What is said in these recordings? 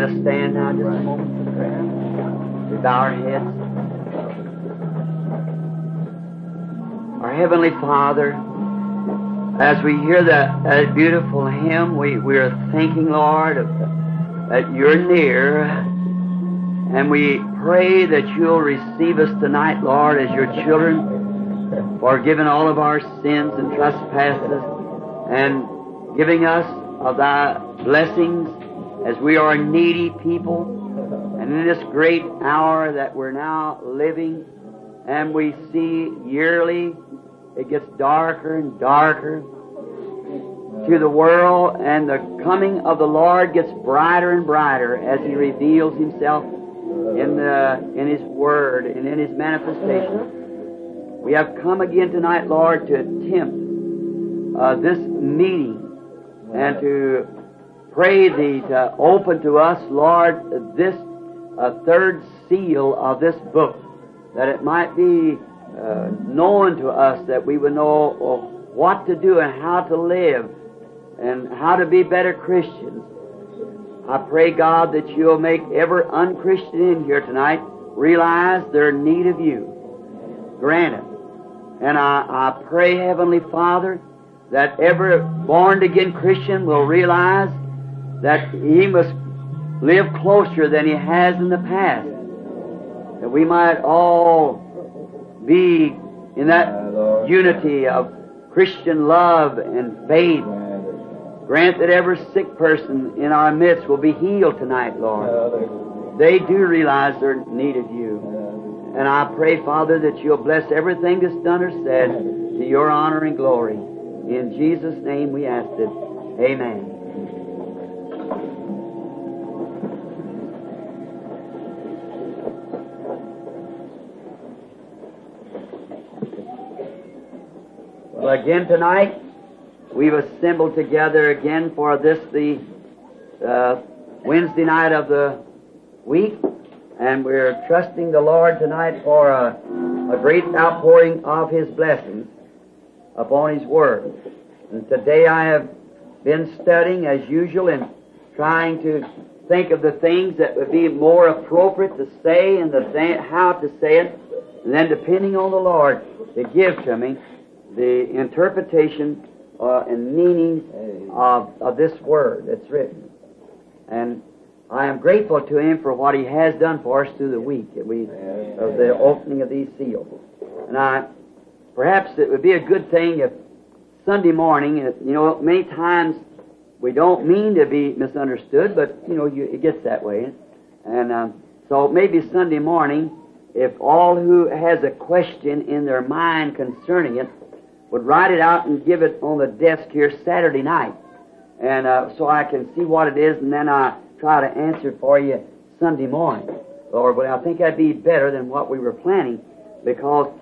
us stand now just a moment for prayer. We bow our heads. Our Heavenly Father, as we hear that beautiful hymn, we are thinking, Lord, that You're near, and we pray that You'll receive us tonight, Lord, as Your children, forgiving all of our sins and trespasses, and giving us of Thy blessings as we are needy people. And in this great hour that we're now living, and we see yearly it gets darker and darker to the world, and the coming of the Lord gets brighter and brighter as He reveals Himself in His Word and in His manifestation. We have come again tonight, Lord, to attempt this meeting and to pray Thee to open to us, Lord, this third seal of this book, that it might be known to us, that we would know what to do and how to live and how to be better Christians. I pray, God, that You'll make every unchristian in here tonight realize their need of You. Grant it. And I pray, Heavenly Father, that every born-again Christian will realize that he must live closer than he has in the past, that we might all be in that unity of Christian love and faith. Grant that every sick person in our midst will be healed tonight, Lord. They do realize their need of You. And I pray, Father, that You'll bless everything that's done or said to Your honor and glory. In Jesus' name we ask it. Amen. Well, again tonight, we've assembled together again for this, the Wednesday night of the week, and we're trusting the Lord tonight for a great outpouring of His blessings upon His Word. And today I have been studying, as usual, and trying to think of the things that would be more appropriate to say and how to say it, and then depending on the Lord to give to me the interpretation and meaning of this Word that's written. And I am grateful to Him for what He has done for us through the week of the opening of these seals. And perhaps it would be a good thing if Sunday morning, many times we don't mean to be misunderstood, but, it gets that way. And so maybe Sunday morning, if all who has a question in their mind concerning it would write it out and give it on the desk here Saturday night. And so I can see what it is, and then I try to answer for you Sunday morning. Lord, but I think that'd be better than what we were planning, because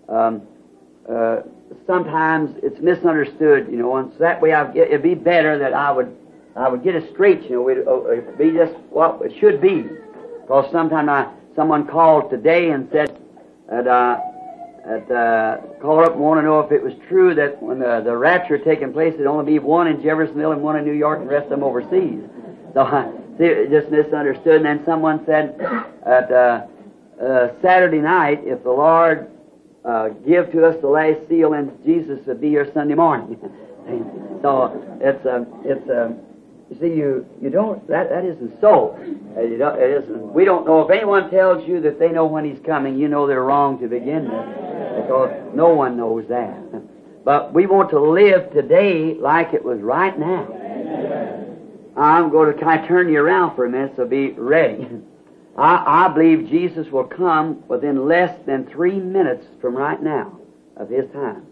sometimes it's misunderstood, and so that way it'd be better that I would get it straight, it'd be just what it should be. Because someone called today and said that called up and wanted to know if it was true that when the rapture had taken place, there'd only be one in Jeffersonville and one in New York and the rest of them overseas. So see, just misunderstood. And then someone said that Saturday night, if the Lord give to us the last seal, then Jesus would be here Sunday morning. So it's you see, you don't, that isn't so. It isn't. We don't know. If anyone tells you that they know when He's coming, you know they're wrong to begin with, because no one knows that. But we want to live today like it was right now. I'm going to kind of turn you around for a minute, so be ready. I believe Jesus will come within less than 3 minutes from right now of His time.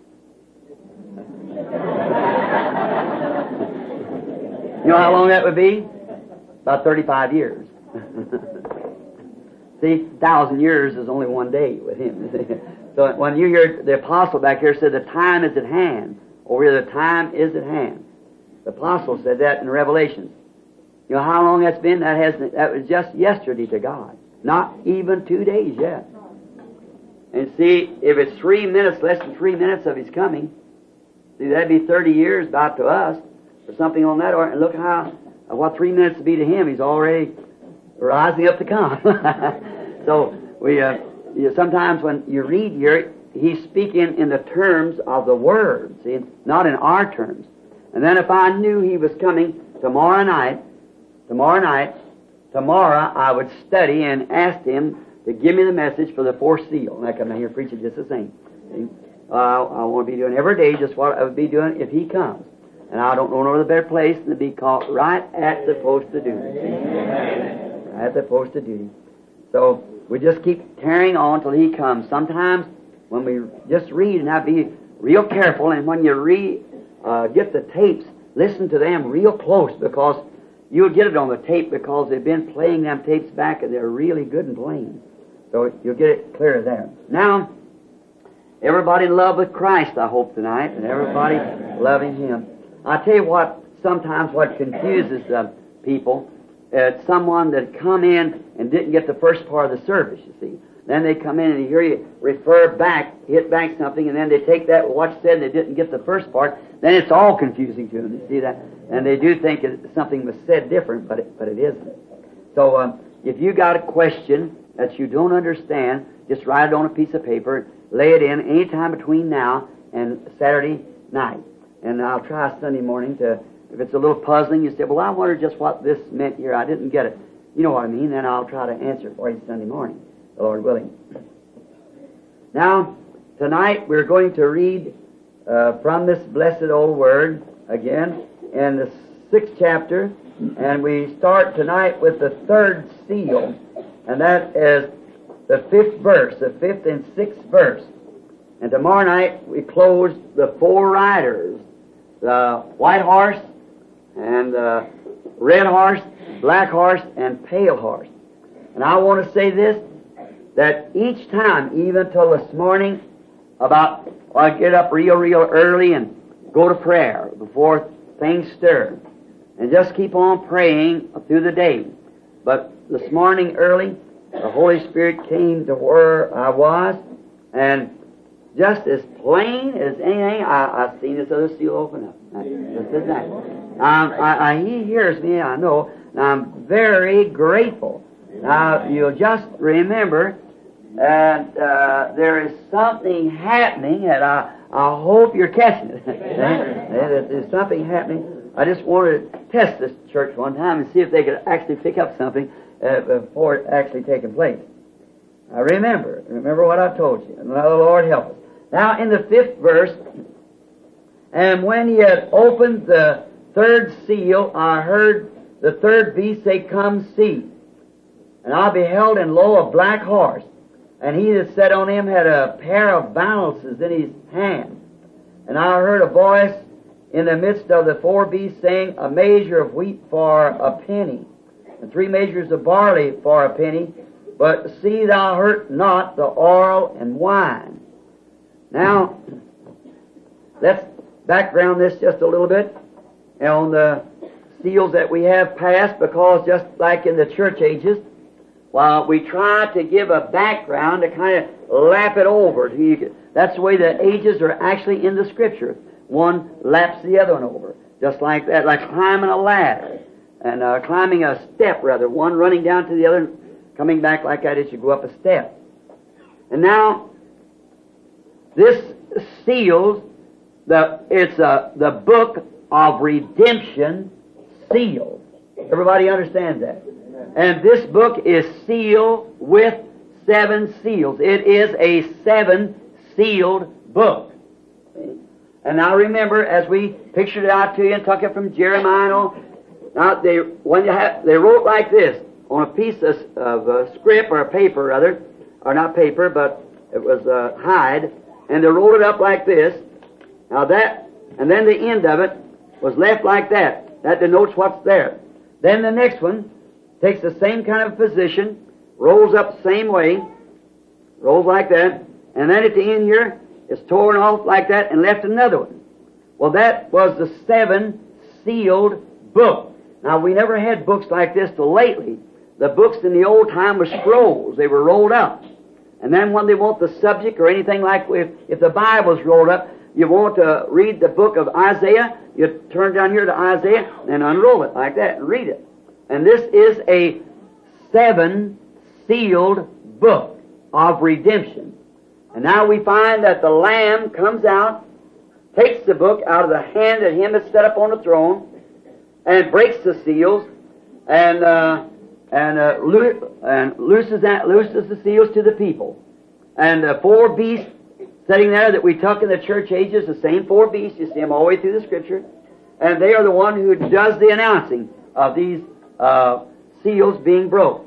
You know how long that would be? About 35 years. See, 1,000 years is only one day with Him. So when you hear the apostle back here said the time is at hand, over here the time is at hand. The apostle said that in Revelation. You know how long that's been? That was just yesterday to God. Not even 2 days yet. And see, if it's 3 minutes, less than 3 minutes of His coming, see, that'd be 30 years about to us, or something on that order. And look what 3 minutes would be to Him. He's already rising up to come. So sometimes when you read here, he's speaking in the terms of the Word, see, not in our terms. And then if I knew he was coming tomorrow, I would study and ask him to give me the message for the fourth seal. And I come down here preaching just the same. See? I want to be doing every day just what I would be doing if he comes. And I don't know no other better place than to be caught right at the post of duty. Right at the post of duty. So we just keep carrying on till he comes. Sometimes when we just read, and I'd be real careful, and when you get the tapes, listen to them real close, because you'll get it on the tape because they've been playing them tapes back and they're really good and plain. So you'll get it clear there. Now, everybody in love with Christ, I hope, tonight, and everybody loving Him. I tell you what, sometimes what confuses people, someone that come in and didn't get the first part of the service, you see. Then they come in and hear you refer back, hit back something, and then they take that what you said and they didn't get the first part. Then it's all confusing to them, you see that? And they do think something was said different, but it isn't. So if you got a question that you don't understand, just write it on a piece of paper, lay it in any time between now and Saturday night. And I'll try Sunday morning to, if it's a little puzzling, you say, well, I wonder just what this meant here. I didn't get it. You know what I mean? Then I'll try to answer for you Sunday morning, the Lord willing. Now, tonight we're going to read from this blessed old Word again in the 6th chapter, and we start tonight with the 3rd seal, and that is the 5th verse, the 5th and 6th verse. And tomorrow night we close the 4 riders, the white horse and the red horse, black horse, and pale horse. And I want to say this, that each time, even till this morning, I get up real early and go to prayer before things stir. And just keep on praying through the day. But this morning early, the Holy Spirit came to where I was, and just as plain as anything, I seen this other seal open up. Just as that. He hears me, I know, and I'm very grateful. Now, you'll just remember that there is something happening, and I hope you're catching it. There's something happening. I just wanted to test this church one time and see if they could actually pick up something before it actually taking place. Now remember what I told you, and let the Lord help us. Now in the 5th verse, and when he had opened the 3rd seal, I heard the 3rd beast say, Come see. And I beheld, and lo, a black horse, and he that sat on him had a pair of balances in his hand. And I heard a voice in the midst of the 4 beasts saying, A measure of wheat for a penny, and 3 measures of barley for a penny, but see thou hurt not the oil and wine. Now, let's background this just a little bit on the seals that we have passed, because just like in the church ages, while we try to give a background to kind of lap it over. That's the way the ages are actually in the Scripture. One laps the other one over, just like that, like climbing a ladder, and climbing a step, rather, one running down to the other, coming back like that as you go up a step. And now, this seals, it's the book of redemption sealed. Everybody understands that? And this book is sealed with 7 seals. It is a 7-sealed book. And now remember, as we pictured it out to you and took it from Jeremiah, now they wrote like this on a piece of script or a paper, rather, or not paper, but it was hide, and they rolled it up like this. Now that, and then the end of it was left like that. That denotes what's there. Then the next one takes the same kind of position, rolls up the same way, rolls like that, and then at the end here, it's torn off like that and left another one. Well, that was the 7-sealed book. Now, we never had books like this till lately. The books in the old time were scrolls. They were rolled up. And then when they want the subject or anything like, if the Bible's rolled up, you want to read the book of Isaiah, you turn down here to Isaiah and unroll it like that and read it. And this is a seven sealed book of redemption. And now we find that the Lamb comes out, takes the book out of the hand of him that's set up on the throne, and breaks the seals, and looses the seals to the people. And the four beasts sitting there that we took in the church ages, the same four beasts, you see them all the way through the Scripture, and they are the one who does the announcing of these seals being broke.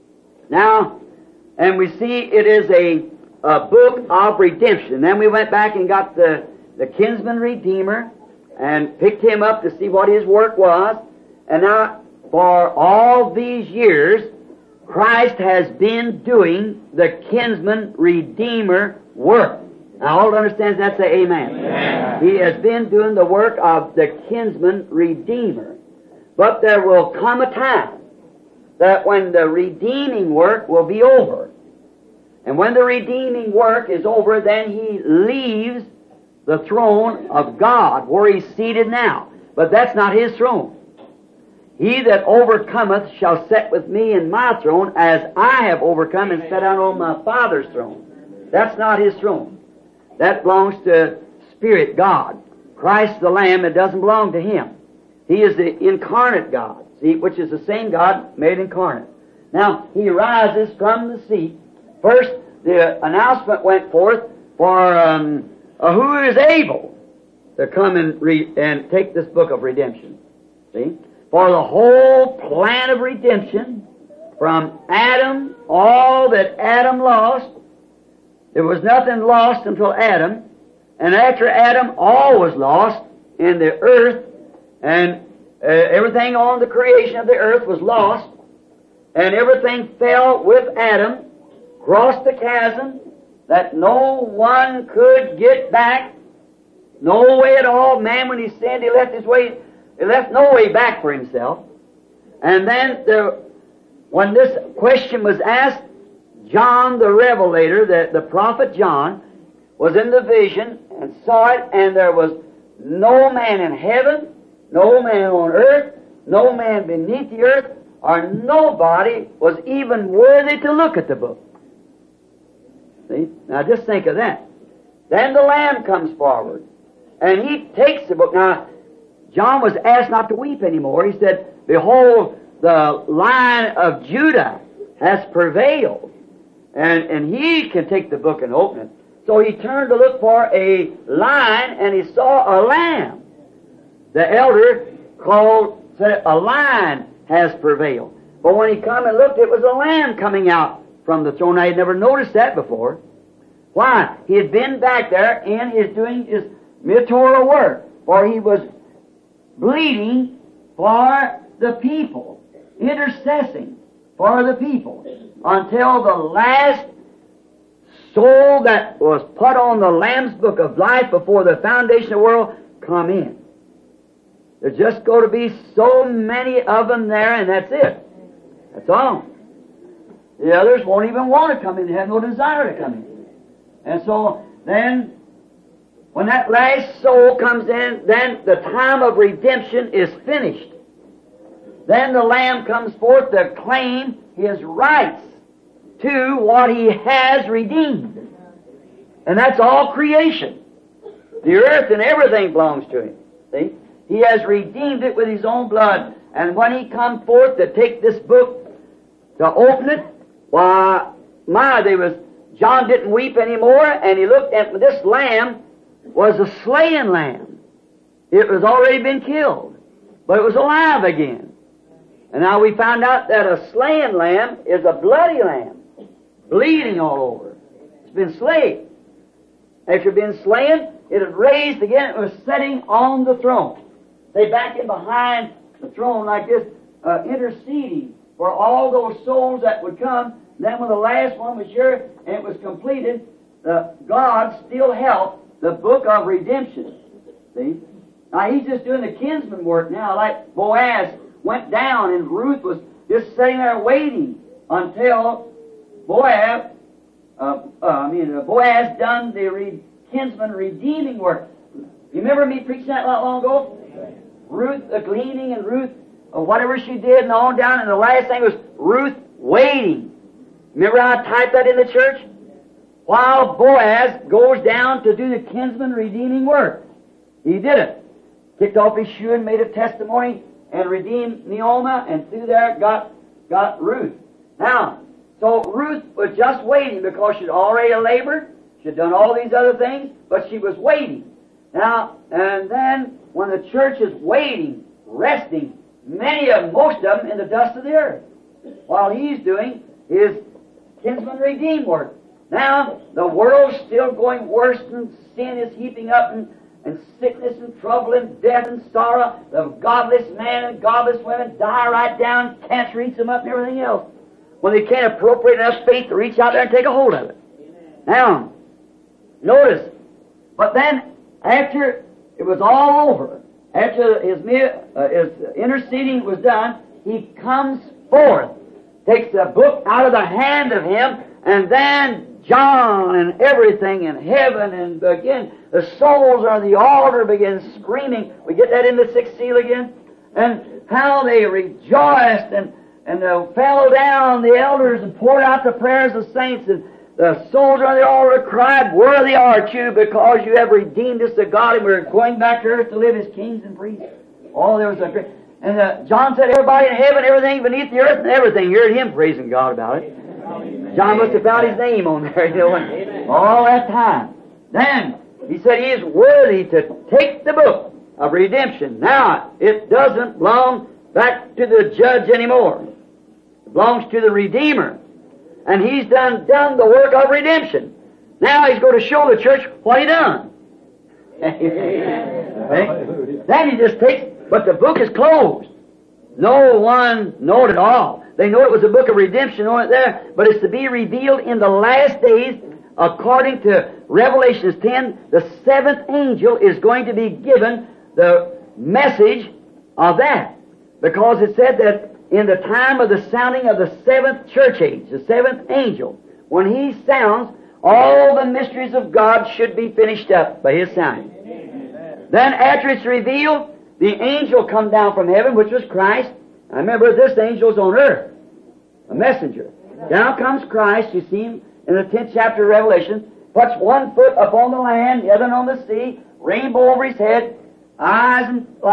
Now, and we see it is a book of redemption. Then we went back and got the kinsman redeemer and picked him up to see what his work was. And now, for all these years, Christ has been doing the kinsman redeemer work. Now, all understands that, say amen. Amen. He has been doing the work of the kinsman redeemer. But there will come a time that when the redeeming work will be over. And when the redeeming work is over, then he leaves the throne of God, where he's seated now. But that's not his throne. He that overcometh shall sit with me in my throne, as I have overcome and sat down on my Father's throne. That's not his throne. That belongs to Spirit God. Christ the Lamb, it doesn't belong to him. He is the incarnate God, see, which is the same God made incarnate. Now, he rises from the seat. First, the announcement went forth for who is able to come and take this book of redemption. See? For the whole plan of redemption, from Adam, all that Adam lost, there was nothing lost until Adam, and after Adam, all was lost in the earth, and everything on the creation of the earth was lost, and everything fell with Adam, crossed the chasm that no one could get back, no way at all. Man, when he sinned, he left his way. He left no way back for himself. And then, when this question was asked, John the Revelator, the prophet John, was in the vision and saw it, and there was no man in heaven, no man on earth, no man beneath the earth, or nobody was even worthy to look at the book. See? Now just think of that. Then the Lamb comes forward, and he takes the book. Now, John was asked not to weep anymore. He said, behold, the Lion of Judah has prevailed, and he can take the book and open it. So he turned to look for a lion, and he saw a lamb. The elder said, a lion has prevailed. But when he come and looked, it was a lamb coming out from the throne. I had never noticed that before. Why? He had been back there in his doing his militant work, for he was bleeding for the people, intercessing for the people, until the last soul that was put on the Lamb's Book of Life before the foundation of the world come in. There's just going to be so many of them there, and that's it. That's all. The others won't even want to come in. They have no desire to come in. And so then, when that last soul comes in, then the time of redemption is finished. Then the Lamb comes forth to claim his rights to what he has redeemed. And that's all creation. The earth and everything belongs to him. See? He has redeemed it with his own blood. And when he come forth to take this book, to open it, why, John didn't weep anymore, and he looked at this lamb was a slain lamb. It was already been killed, but it was alive again. And now we found out that a slain lamb is a bloody lamb, bleeding all over. It's been slain. After being slain, it had raised again. It was sitting on the throne. They back in behind the throne like this, interceding for all those souls that would come. Then when the last one was here and it was completed, God still held the book of redemption. See? Now he's just doing the kinsman work now, like Boaz went down and Ruth was just sitting there waiting until Boaz done the kinsman redeeming work. You remember me preaching that not long ago? Ruth gleaning and Ruth whatever she did and on down, and the last thing was Ruth waiting. Remember how I typed that in the church? While Boaz goes down to do the kinsman redeeming work. He did it. Kicked off his shoe and made a testimony and redeemed Naomi, and through there got Ruth. Now, so Ruth was just waiting because she'd already labored. She'd done all these other things, but she was waiting. Now, and then when the church is waiting, resting, most of them in the dust of the earth, while he's doing his kinsman redeem work. Now, the world's still going worse, and sin is heaping up, and sickness and trouble and death and sorrow. The godless man and godless women die right down, cancer eats them up and everything else, when they can't appropriate enough faith to reach out there and take a hold of it. Now, notice, but then after it was all over, after his interceding was done, he comes forth, takes the book out of the hand of him, and then John and everything in heaven, and again, the souls on the altar begin screaming. We get that in the sixth seal again? And how they rejoiced and fell down, the elders, and poured out the prayers of saints, and the souls on the altar cried, "Worthy art you, because you have redeemed us to God, and we're going back to earth to live as kings and priests." Oh, there was a great... And John said, everybody in heaven, everything beneath the earth, and everything, you heard him praising God about it. John must have found his name on there, you know, and all that time. Then, he said he is worthy to take the book of redemption. Now, it doesn't belong back to the judge anymore. It belongs to the Redeemer. And he's done the work of redemption. Now he's going to show the church what he done. Then he just takes, but the book is closed. No one knowed it all. They know it was a book of redemption on it there, but it's to be revealed in the last days. According to Revelation 10, the seventh angel is going to be given the message of that. Because it said that in the time of the sounding of the seventh church age, the seventh angel, when he sounds, all the mysteries of God should be finished up by his sounding. Then after it's revealed, the angel come down from heaven, which was Christ. I remember this angel's on earth, a messenger. Down comes Christ, you see him in the 10th chapter of Revelation, puts one foot upon the land, the other on the sea, rainbow over his head, eyes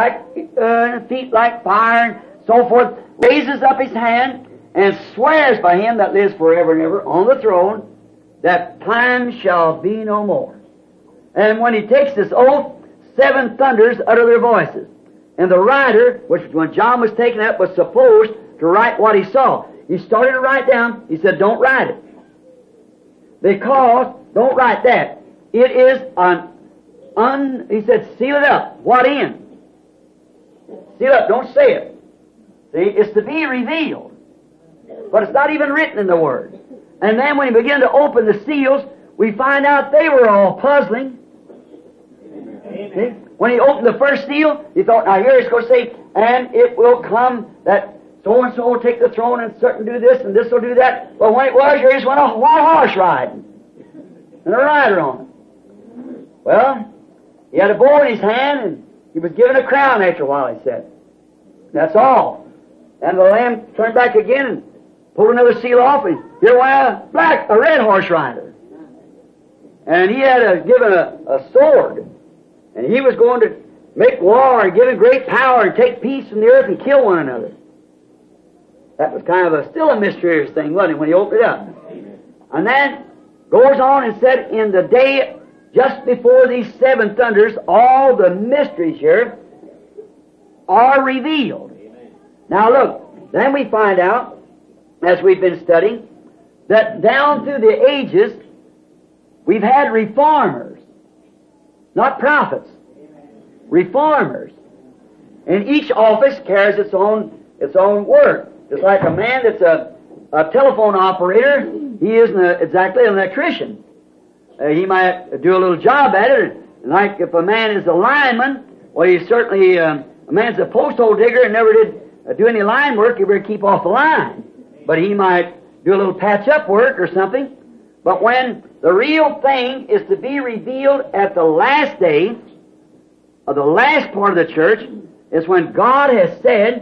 and feet like fire, and so forth, raises up his hand and swears by him that lives forever and ever on the throne that time shall be no more. And when he takes this oath, 7 thunders utter their voices. And the writer, which when John was taken up, was supposed to write what he saw. He started to write down. He said, don't write it. Because, don't write that. It is he said, seal it up. What in? Seal it up. Don't say it. See, it's to be revealed. But it's not even written in the Word. And then when he began to open the seals, we find out they were all puzzling. See? When he opened the first seal, he thought, now here he's going to say, and it will come that so-and-so will take the throne and certain do this and this will do that. Well, when it was, here just went a white horse riding. And a rider on it. Well, he had a bow in his hand and he was given a crown after a while, he said. That's all. And the Lamb turned back again and pulled another seal off, and here went a red horse rider. And he had given a sword. And he was going to make war and give him great power and take peace from the earth and kill one another. That was kind of still a mysterious thing, wasn't it, when he opened it up? And then goes on and said, in the day just before these 7 thunders, all the mysteries here are revealed. Now look, then we find out, as we've been studying, that down through the ages, we've had reformers. Not prophets. Reformers. And each office carries its own work. Just like a man that's a telephone operator, he isn't exactly an electrician. He might do a little job at it. And like if a man is a lineman, well, he's certainly, a man's a post hole digger and never did do any line work, he better keep off the line. But he might do a little patch-up work or something. But when the real thing is to be revealed at the last day, of the last part of the church, is when God has said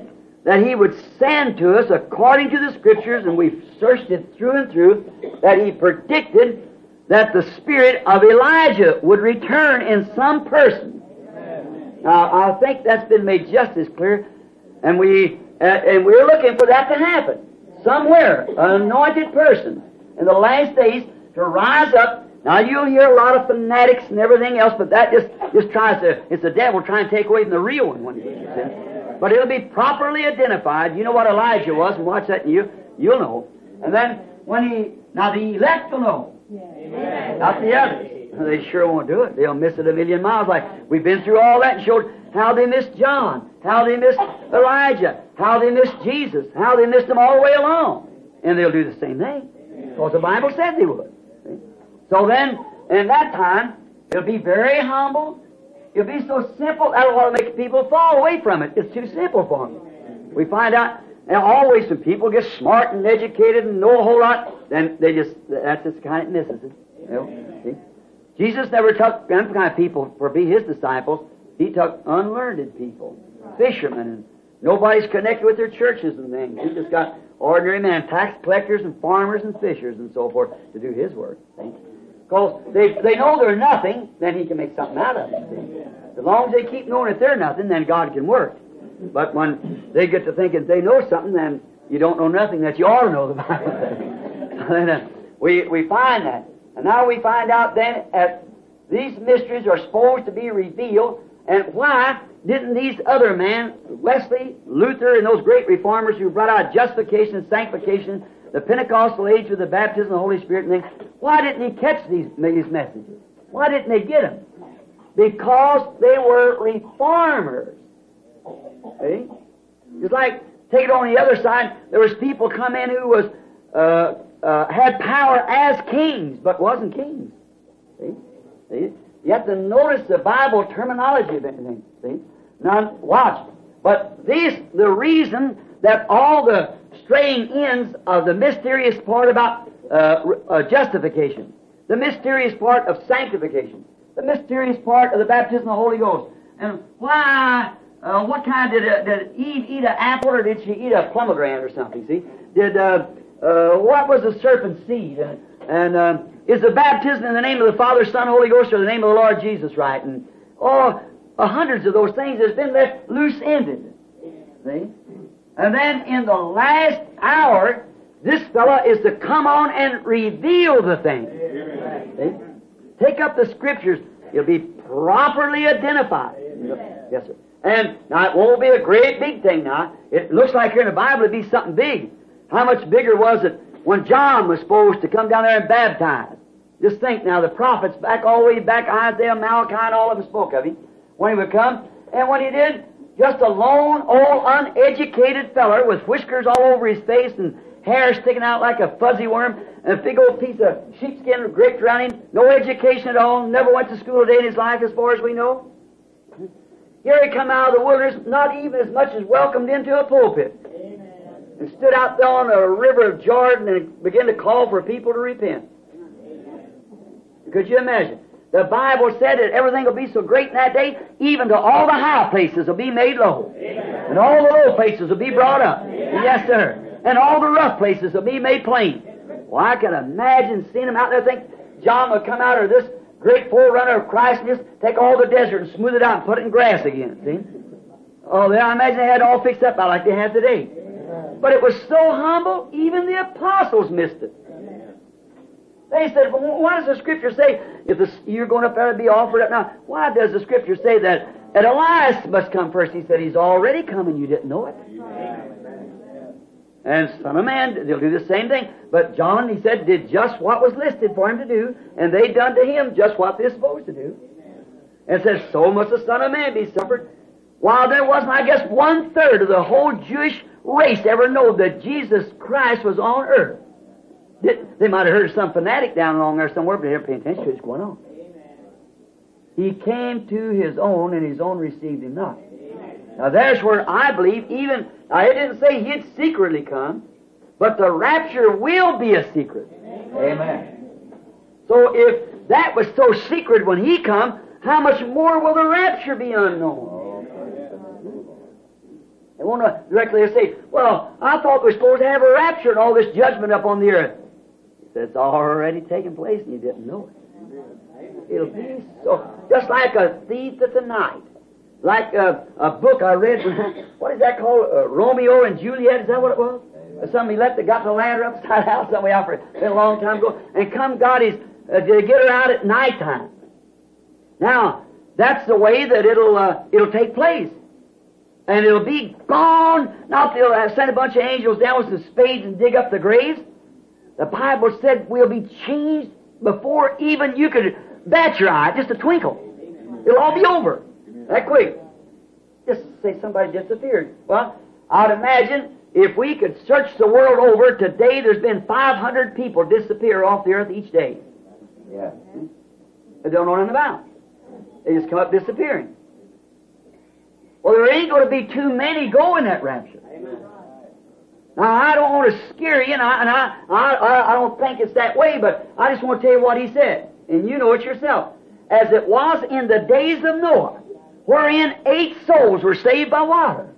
that He would send to us according to the Scriptures, and we've searched it through and through, that He predicted that the spirit of Elijah would return in some person. Now, I think that's been made just as clear, and we're looking for that to happen somewhere. An anointed person in the last days to rise up. Now, you'll hear a lot of fanatics and everything else, but that just tries to, it's the devil trying to take away from the real one when he gets in. But it'll be properly identified. You know what Elijah was, and watch that, and you'll know. And then now the elect will know. Amen. Not the others. They sure won't do it. They'll miss it a million miles. Like we've been through all that and showed how they missed John, how they missed Elijah, how they missed Jesus, how they missed them all the way along. And they'll do the same thing. Because the Bible said they would. See? So then, in that time, it'll be very humble. It'll be so simple, that'll want to make people fall away from it. It's too simple for them. We find out, and always when people get smart and educated and know a whole lot, then that's just kind of misses it. You know? See? Jesus never took them kind of people for be His disciples. He took unlearned people, fishermen, and nobody's connected with their churches and things. He just got ordinary men, tax collectors and farmers and fishers and so forth to do His work. Because they know they're nothing, then He can make something out of them. See? As long as they keep knowing that they're nothing, then God can work. But when they get to thinking they know something, then you don't know nothing that you ought to know the Bible says. We find that. And now we find out then that these mysteries are supposed to be revealed. And why didn't these other men, Wesley, Luther, and those great reformers who brought out justification and sanctification, the Pentecostal age with the baptism of the Holy Spirit and things, why didn't he catch these messages? Why didn't they get them? Because they were reformers. See? It's like, take it on the other side, there was people come in who was had power as kings, but wasn't kings. See? You have to notice the Bible terminology of anything. See? Now, watch. But the reason that all the straying ends of the mysterious part about justification, the mysterious part of sanctification, the mysterious part of the baptism of the Holy Ghost, and why, what kind did Eve eat an apple, or did she eat a pomegranate or something? See? What was the serpent's seed? And is the baptism in the name of the Father, Son, Holy Ghost, or the name of the Lord Jesus right? And hundreds of those things has been left loose-ended. See? And then in the last hour, this fellow is to come on and reveal the thing. See? Take up the Scriptures. It'll be properly identified. Yes, sir. And now it won't be a great big thing now. It looks like here in the Bible it'd be something big. How much bigger was it when John was supposed to come down there and baptize? Just think now, the prophets back all the way back, Isaiah, Malachi, and all of them spoke of him when he would come. And when he did, just a lone, old, uneducated feller with whiskers all over his face and hair sticking out like a fuzzy worm and a big old piece of sheepskin draped around him, no education at all, never went to school a day in his life as far as we know. Here he come out of the wilderness, not even as much as welcomed into a pulpit. And stood out there on the river of Jordan and began to call for people to repent. Could you imagine? The Bible said that everything will be so great in that day, even to all the high places will be made low. Amen. And all the low places will be brought up. Amen. Yes, sir. And all the rough places will be made plain. Well, I can imagine seeing them out there think John would come out of this great forerunner of Christ and just take all the desert and smooth it out and put it in grass again. See? Oh, I imagine they had it all fixed up like they have today. But it was so humble, even the apostles missed it. They said, well, why does the Scripture say, you're going up there to be offered up now, why does the Scripture say that Elias must come first? He said, he's already come and you didn't know it. And Son of Man, they'll do the same thing. But John, he said, did just what was listed for him to do, and they done to him just what they're supposed to do. And it says, so must the Son of Man be suffered. While there wasn't, I guess, 1/3 of the whole Jewish race ever know that Jesus Christ was on earth. They might have heard of some fanatic down along there somewhere, but they didn't pay attention to what's going on. He came to his own, and his own received him not. Now there's where I believe even, now it didn't say he'd secretly come, but the rapture will be a secret. Amen. So if that was so secret when he come, how much more will the rapture be unknown? They want to directly say, well, I thought we were supposed to have a rapture and all this judgment up on the earth. He said, it's already taken place and you didn't know it. It'll be so, just like a thief at the night. Like a book I read, what is that called? Romeo and Juliet, is that what it was? Somebody got the ladder upside down somewhere out for a long time ago, and come God is to get her out at nighttime. Now, that's the way that it'll take place. And it'll be gone. Not they'll send a bunch of angels down with some spades and dig up the graves. The Bible said we'll be changed before even you could bat your eye, just a twinkle. It'll all be over. That quick. Just say somebody disappeared. Well, I'd imagine if we could search the world over, today there's been 500 people disappear off the earth each day. Yeah. They don't know nothing about it. They just come up disappearing. Well, there ain't going to be too many go in that rapture. Amen. Now, I don't want to scare you, and I don't think it's that way, but I just want to tell you what he said, and you know it yourself. As it was in the days of Noah, wherein 8 souls were saved by water.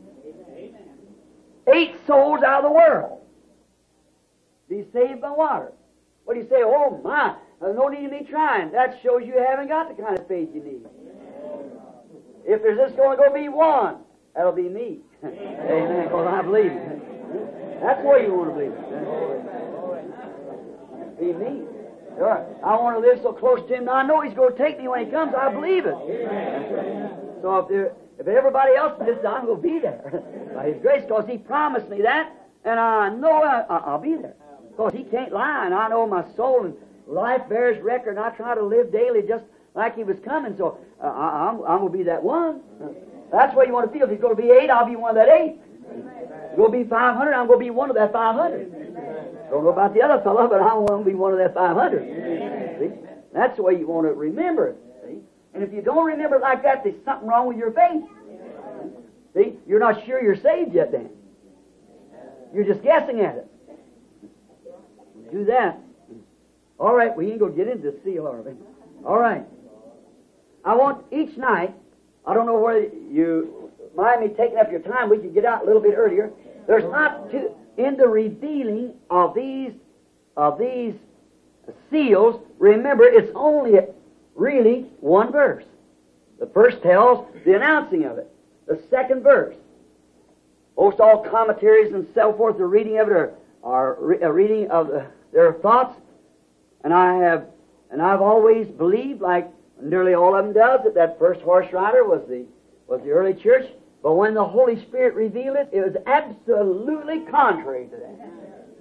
8 souls out of the world be saved by water. What do you say? Oh my, there's no need of me trying. That shows you haven't got the kind of faith you need. If there's just going to go be one, that'll be me. Amen. Because I believe it. That's where you want to believe it. Be me. Sure. I want to live so close to Him. Now I know He's going to take me when He comes. I believe it. So if everybody else misses, I'm going to be there by His grace, because He promised me that, and I know I'll be there. Because He can't lie, and I know my soul and life bears record, and I try to live daily just like He was coming, so I'm going to be that one. That's what you want to feel. If He's going to be 8, I'll be one of that 8. If He's going to be 500, I'm going to be one of that 500. Don't know about the other fellow, but I want to be one of that 500. See? That's the way you want to remember it. See? And if you don't remember it like that, there's something wrong with your faith. See? You're not sure you're saved yet then. You're just guessing at it. Do that. All right, we ain't going to get into the seal, are we? All right. I want each night, I don't know whether you mind me taking up your time, we could get out a little bit earlier. There's not two, in the revealing of these seals, remember, it's only really one verse. The first tells the announcing of it. The second verse. Most all commentaries and so forth, the reading of it are a reading of their thoughts. And I've always believed, like nearly all of them does, that first horse rider was the early church. But when the Holy Spirit revealed it, it was absolutely contrary to that.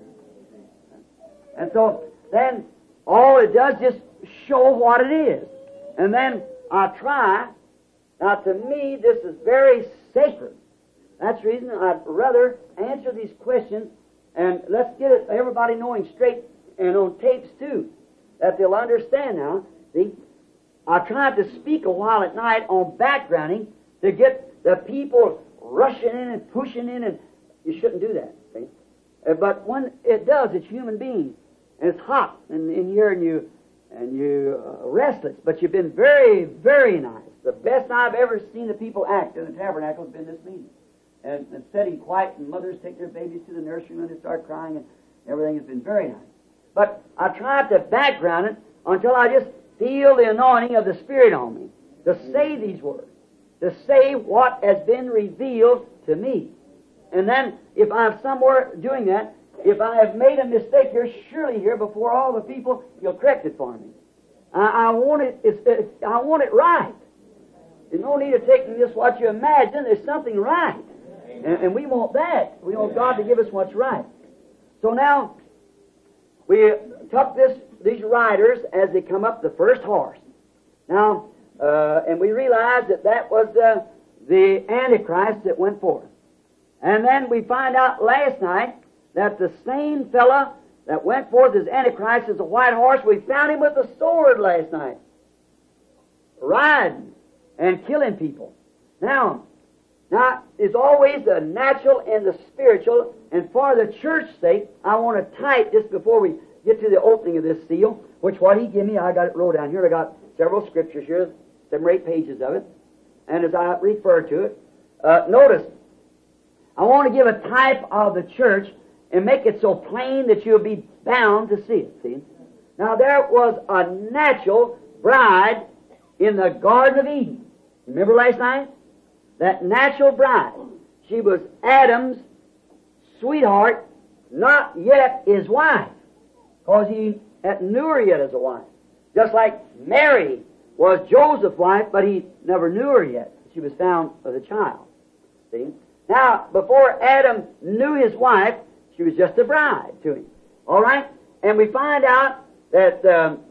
And so then all it does just show what it is. And then I try. Now to me, this is very sacred. That's the reason I'd rather answer these questions, and let's get it, everybody knowing straight, and on tapes too, that they'll understand now. See, I tried to speak a while at night on backgrounding to get the people rushing in and pushing in, and you shouldn't do that. See? But when it does, it's human beings, and it's hot in here, and you restless. But you've been very, very nice. The best I've ever seen the people act in the tabernacle has been this meeting, and sitting quiet, and mothers take their babies to the nursery when they start crying, and everything has been very nice. But I tried to background it until I just feel the anointing of the Spirit on me to say these words, to say what has been revealed to me. And then, if I'm somewhere doing that, if I have made a mistake here, surely here before all the people, you'll correct it for me. I want it right. There's no need of taking just what you imagine. There's something right. And we want that. We want God to give us what's right. So now, we took these riders as they come up the first horse. Now, and we realized that was the Antichrist that went forth. And then we find out last night that the same fella that went forth as Antichrist is a white horse. We found him with a sword last night, riding and killing people. Now, it's always the natural and the spiritual, and for the church's sake, I want to type just before we get to the opening of this seal, which what he gave me, I got it wrote down here. I got several scriptures here, 7 or 8 pages of it, and as I refer to it, notice, I want to give a type of the church and make it so plain that you'll be bound to see it. See? Now there was a natural bride in the Garden of Eden. Remember last night? That natural bride. She was Adam's sweetheart, not yet his wife, because he hadn't knew her yet as a wife. Just like Mary was Joseph's wife, but he never knew her yet. She was found with a child. See? Now, before Adam knew his wife, she was just a bride to him. All right? And we find out that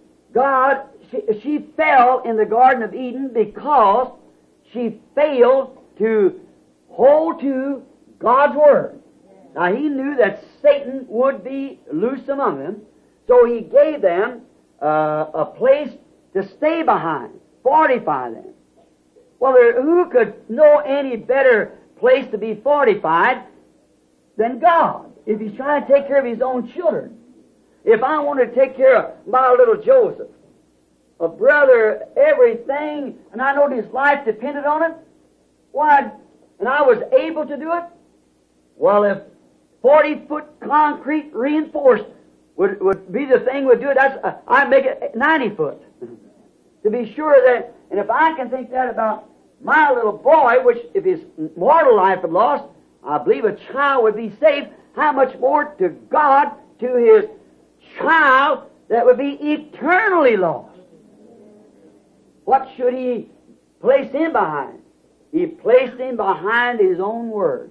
she fell in the Garden of Eden because she failed to hold to God's Word. Now, he knew that Satan would be loose among them, so he gave them a place to stay behind, fortify them. Well, who could know any better place to be fortified than God, if He's trying to take care of His own children? If I want to take care of my little Joseph, a brother, everything, and I know his life depended on it, why, and I was able to do it, well, if 40-foot concrete reinforced would be the thing would do it, I'd make it 90 foot. To be sure that, and if I can think that about my little boy, which if his mortal life had lost, I believe a child would be saved, how much more to God, to His child that would be eternally lost? What should He place him behind? He placed him behind His own Word.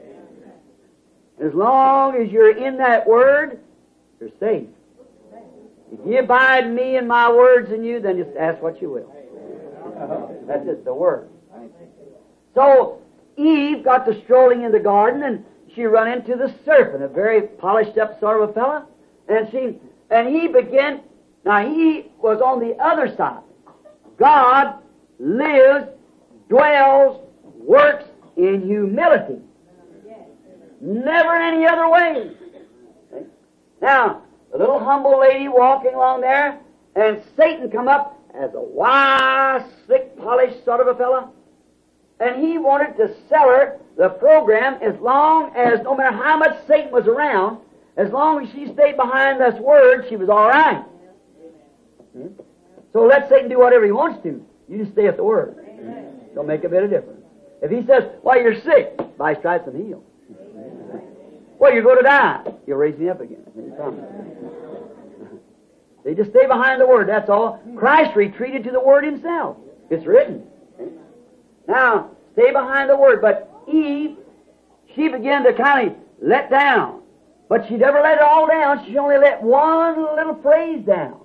As long as you're in that Word, you're safe. If you abide in me and my words in you, then just ask what you will. That's it, the Word. So Eve got to strolling in the garden, and she run into the serpent, a very polished up sort of a fella, and he began. Now he was on the other side. God lives, dwells, works in humility. Never any other way. Now, the little humble lady walking along there, and Satan come up as a wise, slick, polished sort of a fella, and he wanted to sell her the program as long as, no matter how much Satan was around, as long as she stayed behind this Word, she was all right. So let Satan do whatever he wants to. You just stay at the Word. Don't make a bit of difference. If he says, well, you're sick, by stripes I'm healed. Well, you're going to die. He'll raise me up again. They just stay behind the Word, that's all. Christ retreated to the Word Himself. It's written. Now, stay behind the Word. But Eve, she began to kind of let down. But she never let it all down. She only let one little phrase down.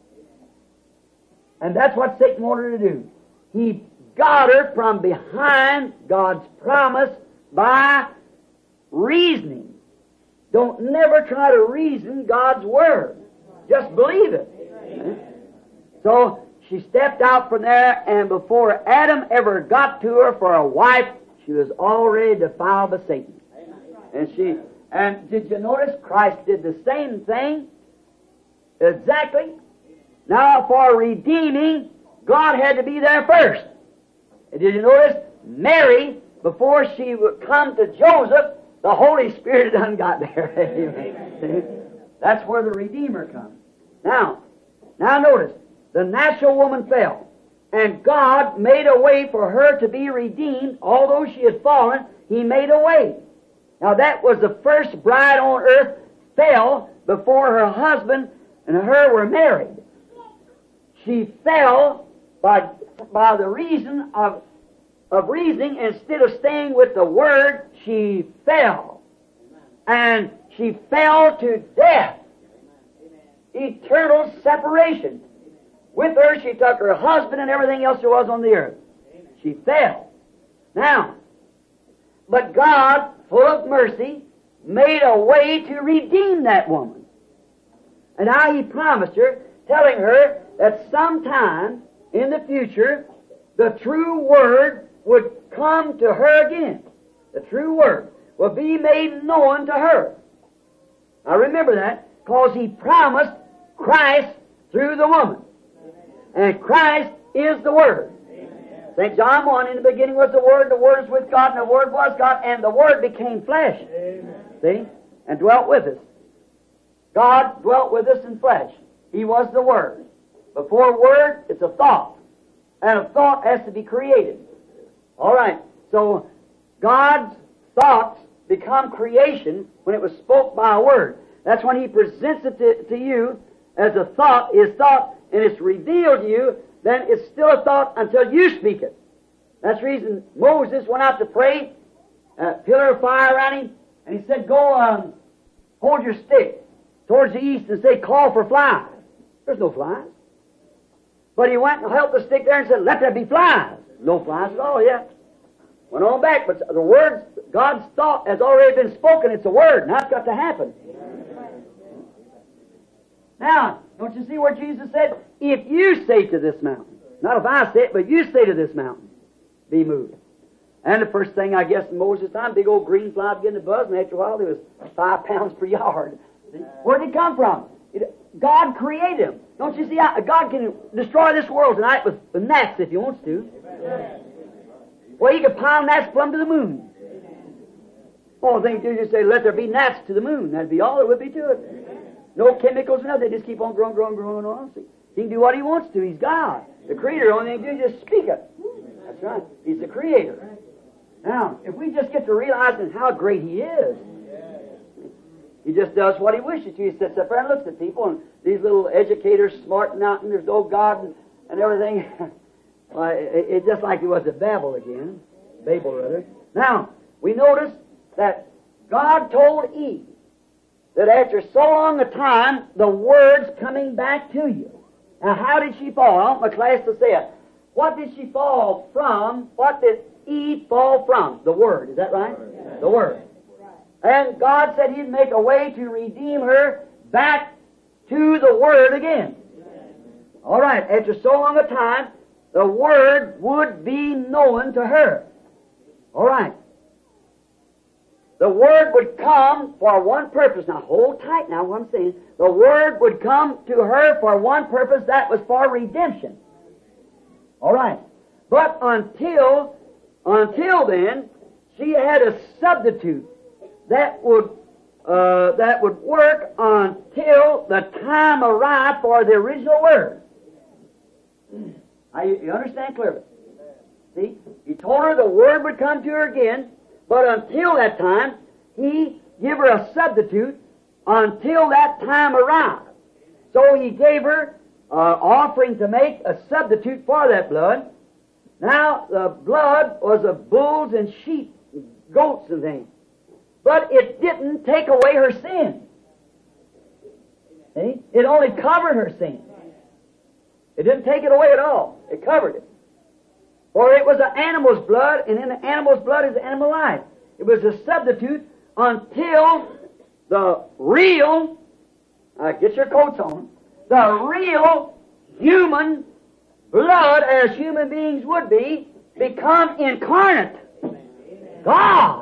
And that's what Satan wanted her to do. He got her from behind God's promise by reasoning. Don't never try to reason God's Word. Just believe it. So she stepped out from there, and before Adam ever got to her for a wife, she was already defiled by Satan. And did you notice Christ did the same thing? Exactly. Now, for redeeming, God had to be there first. And did you notice? Mary, before she would come to Joseph, the Holy Spirit done got there. Amen. That's where the Redeemer comes. Now notice, the natural woman fell, and God made a way for her to be redeemed. Although she had fallen, He made a way. Now that was the first bride on earth fell before her husband and her were married. She fell by the reason of reasoning. Instead of staying with the Word, she fell. And she fell to death. Eternal separation. With her, she took her husband and everything else there was on the earth. She fell. Now, but God, full of mercy, made a way to redeem that woman. And now He promised her, telling her that sometime in the future, the true Word would come to her again. The true Word will be made known to her. Now remember that, because He promised Christ through the woman. And Christ is the Word. St. John 1, in the beginning was the Word was with God, and the Word was God, and the Word became flesh. Amen. See? And dwelt with us. God dwelt with us in flesh. He was the Word. Before Word, it's a thought. And a thought has to be created. All right. So, God's thoughts become creation when it was spoke by a Word. That's when He presents it to you as a thought, His thought, and it's revealed to you, then it's still a thought until you speak it. That's the reason Moses went out to pray, pillar of fire around him, and he said, go hold your stick towards the east and say, call for flies. There's no flies. But he went and held the stick there and said, let there be flies. No flies at all yet. Went on back, but the words, God's thought has already been spoken. It's a word. Now it's got to happen. Now, don't you see where Jesus said, if you say to this mountain, not if I say it, but you say to this mountain, be moved. And the first thing, I guess, in Moses' time, big old green fly began to buzz, and after a while, there was 5 pounds per yard. Where did it come from? God created him. Don't you see how God can destroy this world tonight with gnats if He wants to? Well, He could pile gnats plumb to the moon. All the thing to do is say, let there be gnats to the moon. That'd be all there would be to it. No chemicals or nothing. They just keep on growing on. See? He can do what He wants to. He's God. The Creator. The only thing He can do is just speak it. That's right. He's the Creator. Now, if we just get to realizing how great He is, He just does what He wishes to. He sits up there and looks at people, and these little educators smarting out, and there's no God and everything. Well, it's just like it was at Babel again. Babel, rather. Now, we notice that God told Eve that after so long a time, the Word's coming back to you. Now, how did she fall? I want my class to say it. What did she fall from? What did Eve fall from? The Word. Is that right? Yeah. The Word. And God said He'd make a way to redeem her back to the Word again. All right. After so long a time, the Word would be known to her. All right. The Word would come for one purpose. Now, hold tight now what I'm saying. The Word would come to her for one purpose. That was for redemption. All right. But until then, she had a substitute that would work until the time arrived for the original Word. You understand clearly? See? He told her the Word would come to her again, but until that time, He gave her a substitute until that time arrived. So He gave her an offering to make a substitute for that blood. Now, the blood was of bulls and sheep, and goats and things. But it didn't take away her sin. See? It only covered her sin. It didn't take it away at all. It covered it. For it was an animal's blood, and in the animal's blood is animal life. It was a substitute until the real, get your coats on, the real human blood, as human beings would be, become incarnate. God.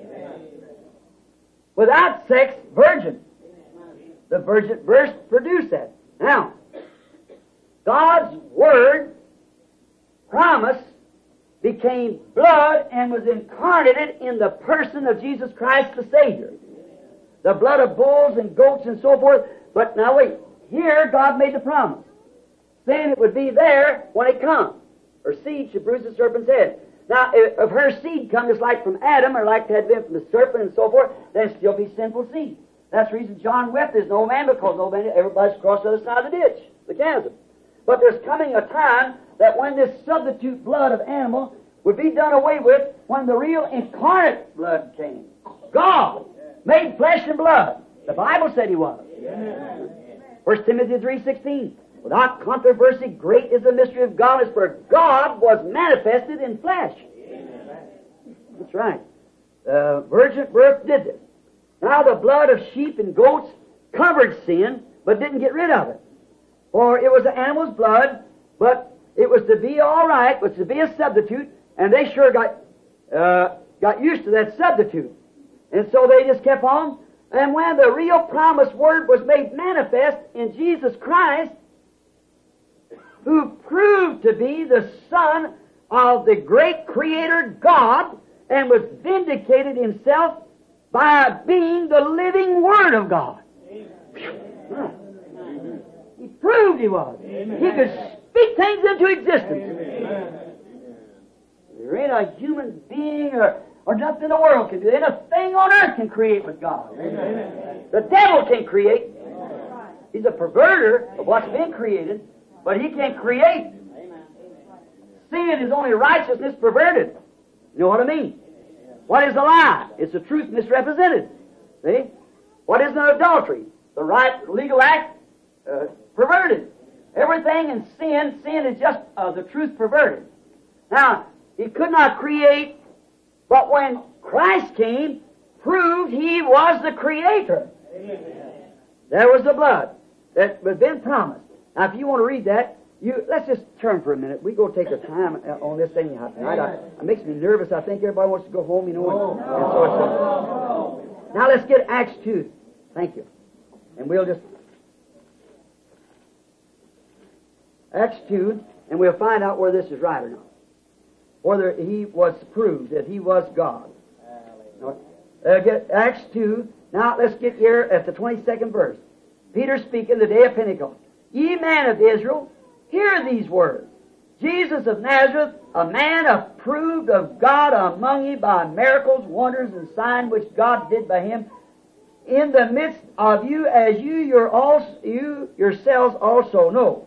Without sex, virgin. The virgin birth produced that. Now, God's Word, promise, became blood and was incarnated in the person of Jesus Christ the Savior. The blood of bulls and goats and so forth. But now wait, here God made the promise, saying it would be there when it comes. Her seed should bruise the serpent's head. Now, if her seed comes just like from Adam, or like it had been from the serpent and so forth, then it still be sinful seed. That's the reason John wept, there's no man, because no man, everybody's crossed the other side of the ditch, the chasm. But there's coming a time that when this substitute blood of animal would be done away with, when the real incarnate blood came. God made flesh and blood. The Bible said He was. 1 Timothy 3:16. Without controversy, great is the mystery of godliness, for God was manifested in flesh. That's right. The virgin birth did this. Now the blood of sheep and goats covered sin, but didn't get rid of it. For it was the animal's blood, but it was to be all right, was to be a substitute, and they sure got used to that substitute. And so they just kept on. And when the real promised Word was made manifest in Jesus Christ, who proved to be the Son of the great Creator God and was vindicated himself by being the living Word of God. He proved he was. He could speak things into existence. There ain't a human being or nothing in the world can do. There ain't a thing on earth can create with God. The devil can create. He's a perverter of what's been created, but he can't create. Sin is only righteousness perverted. You know what I mean? What is a lie? It's the truth misrepresented. See? What is an adultery? The right legal act perverted. Everything in sin is just the truth perverted. Now, he could not create, but when Christ came, proved he was the Creator. There was the blood that had been promised. Now, if you want to read that, let's just turn for a minute. We go take our time on this thing tonight. It makes me nervous. I think everybody wants to go home, you know. And so it's now let's get Acts 2. Thank you. And we'll just Acts 2, and we'll find out whether this is right or not. Whether he was proved that he was God. Get Acts 2. Now let's get here at the 22nd verse. Peter speaking the day of Pentecost. Ye men of Israel, hear these words. Jesus of Nazareth, a man approved of God among you by miracles, wonders, and signs which God did by him in the midst of you, as you yourselves also know.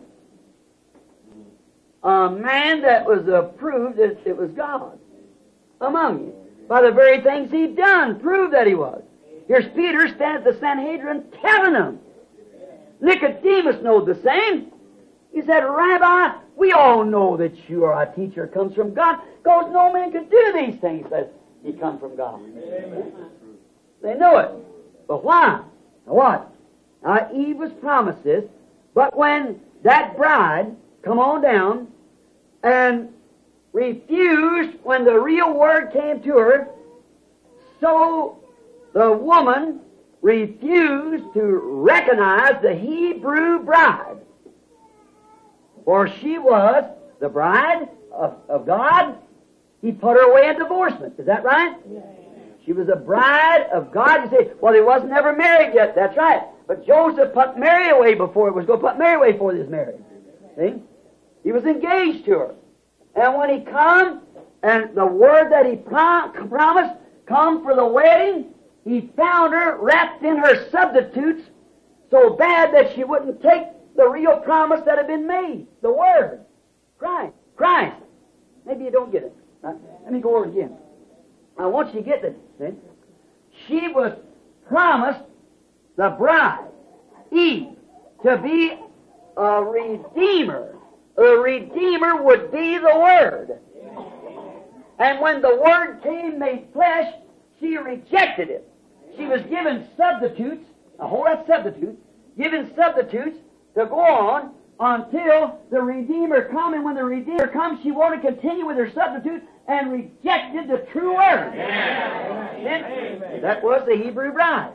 A man that was approved that it was God among you. By the very things he'd done, proved that he was. Here's Peter standing at the Sanhedrin telling them. Nicodemus knowed the same. He said, Rabbi, we all know that you are a teacher comes from God, because no man can do these things that he come from God. Amen. They know it. But why? Now what? Now Eve was promised this, but when that bride come on down and refused when the real word came to her, so the woman refused to recognize the Hebrew bride. For she was the bride of God. He put her away in divorcement. Is that right? Yeah. She was a bride of God. You say, well, he wasn't ever married yet. That's right. But Joseph put Mary away before it was going to put Mary away before this marriage. See? He was engaged to her. And when he come, and the word that he promised come for the wedding, he found her wrapped in her substitutes so bad that she wouldn't take the real promise that had been made. The Word. Christ. Maybe you don't get it. Let me go over it again. I want you to get this. See? She was promised the bride, Eve, to be a redeemer. The redeemer would be the Word. And when the Word came made flesh, she rejected it. She was given substitutes, a whole lot of substitutes, given substitutes to go on until the Redeemer come. And when the Redeemer comes, she wanted to continue with her substitute and rejected the true Word. Amen. That was the Hebrew bride.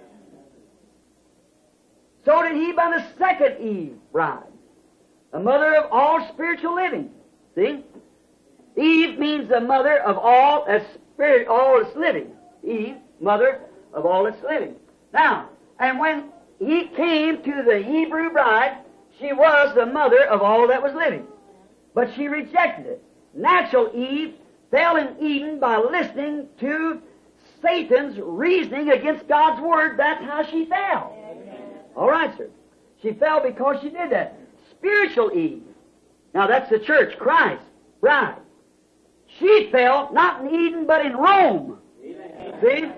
So did he by the second Eve bride, the mother of all spiritual living. See? Eve means the mother of all that's spirit, all that's living. Eve, mother of all that's living. Now, and when he came to the Hebrew bride, she was the mother of all that was living. But she rejected it. Natural Eve fell in Eden by listening to Satan's reasoning against God's Word. That's how she fell. All right, sir. She fell because she did that. Spiritual Eve. Now that's the church, Christ, bride. She fell not in Eden but in Rome. See?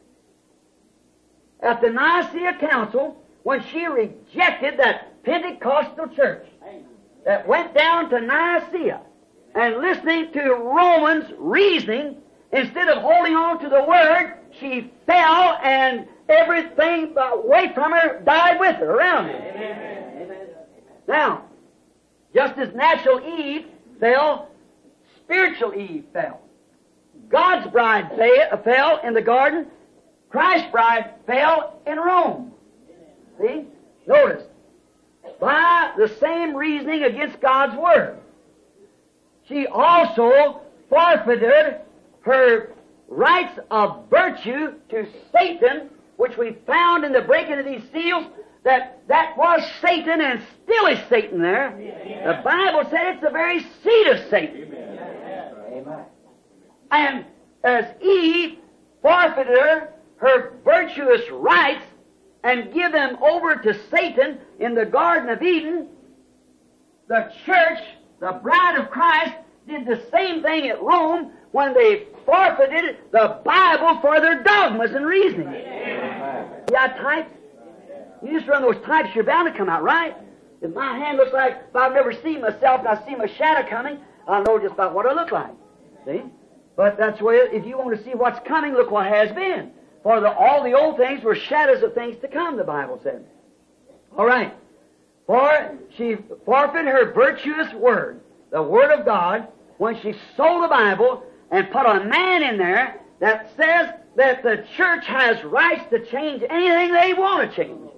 At the Nicaea Council, when she rejected that Pentecostal church that went down to Nicaea and listening to Romans' reasoning, instead of holding on to the Word, she fell and everything away from her died with her, around her. Amen. Now, just as natural Eve fell, spiritual Eve fell. God's bride fell in the garden. Christ's bride fell in Rome. See? Notice. By the same reasoning against God's Word. she also forfeited her rights of virtue to Satan, which we found in the breaking of these seals, that was Satan and still is Satan there. The Bible said it's the very seed of Satan. Amen. And as Eve forfeited her virtuous rights and give them over to Satan in the Garden of Eden, the church, the bride of Christ, did the same thing at Rome when they forfeited the Bible for their dogmas and reasoning. You got types? You just run those types, you're bound to come out right. If my hand looks like, if I've never seen myself and I see my shadow coming, I'll know just about what I look like. See? But that's where, if you want to see what's coming, look what has been. For all the old things were shadows of things to come, the Bible said. All right. For she forfeited her virtuous word, the Word of God, when she sold the Bible and put a man in there that says that the church has rights to change anything they want to change.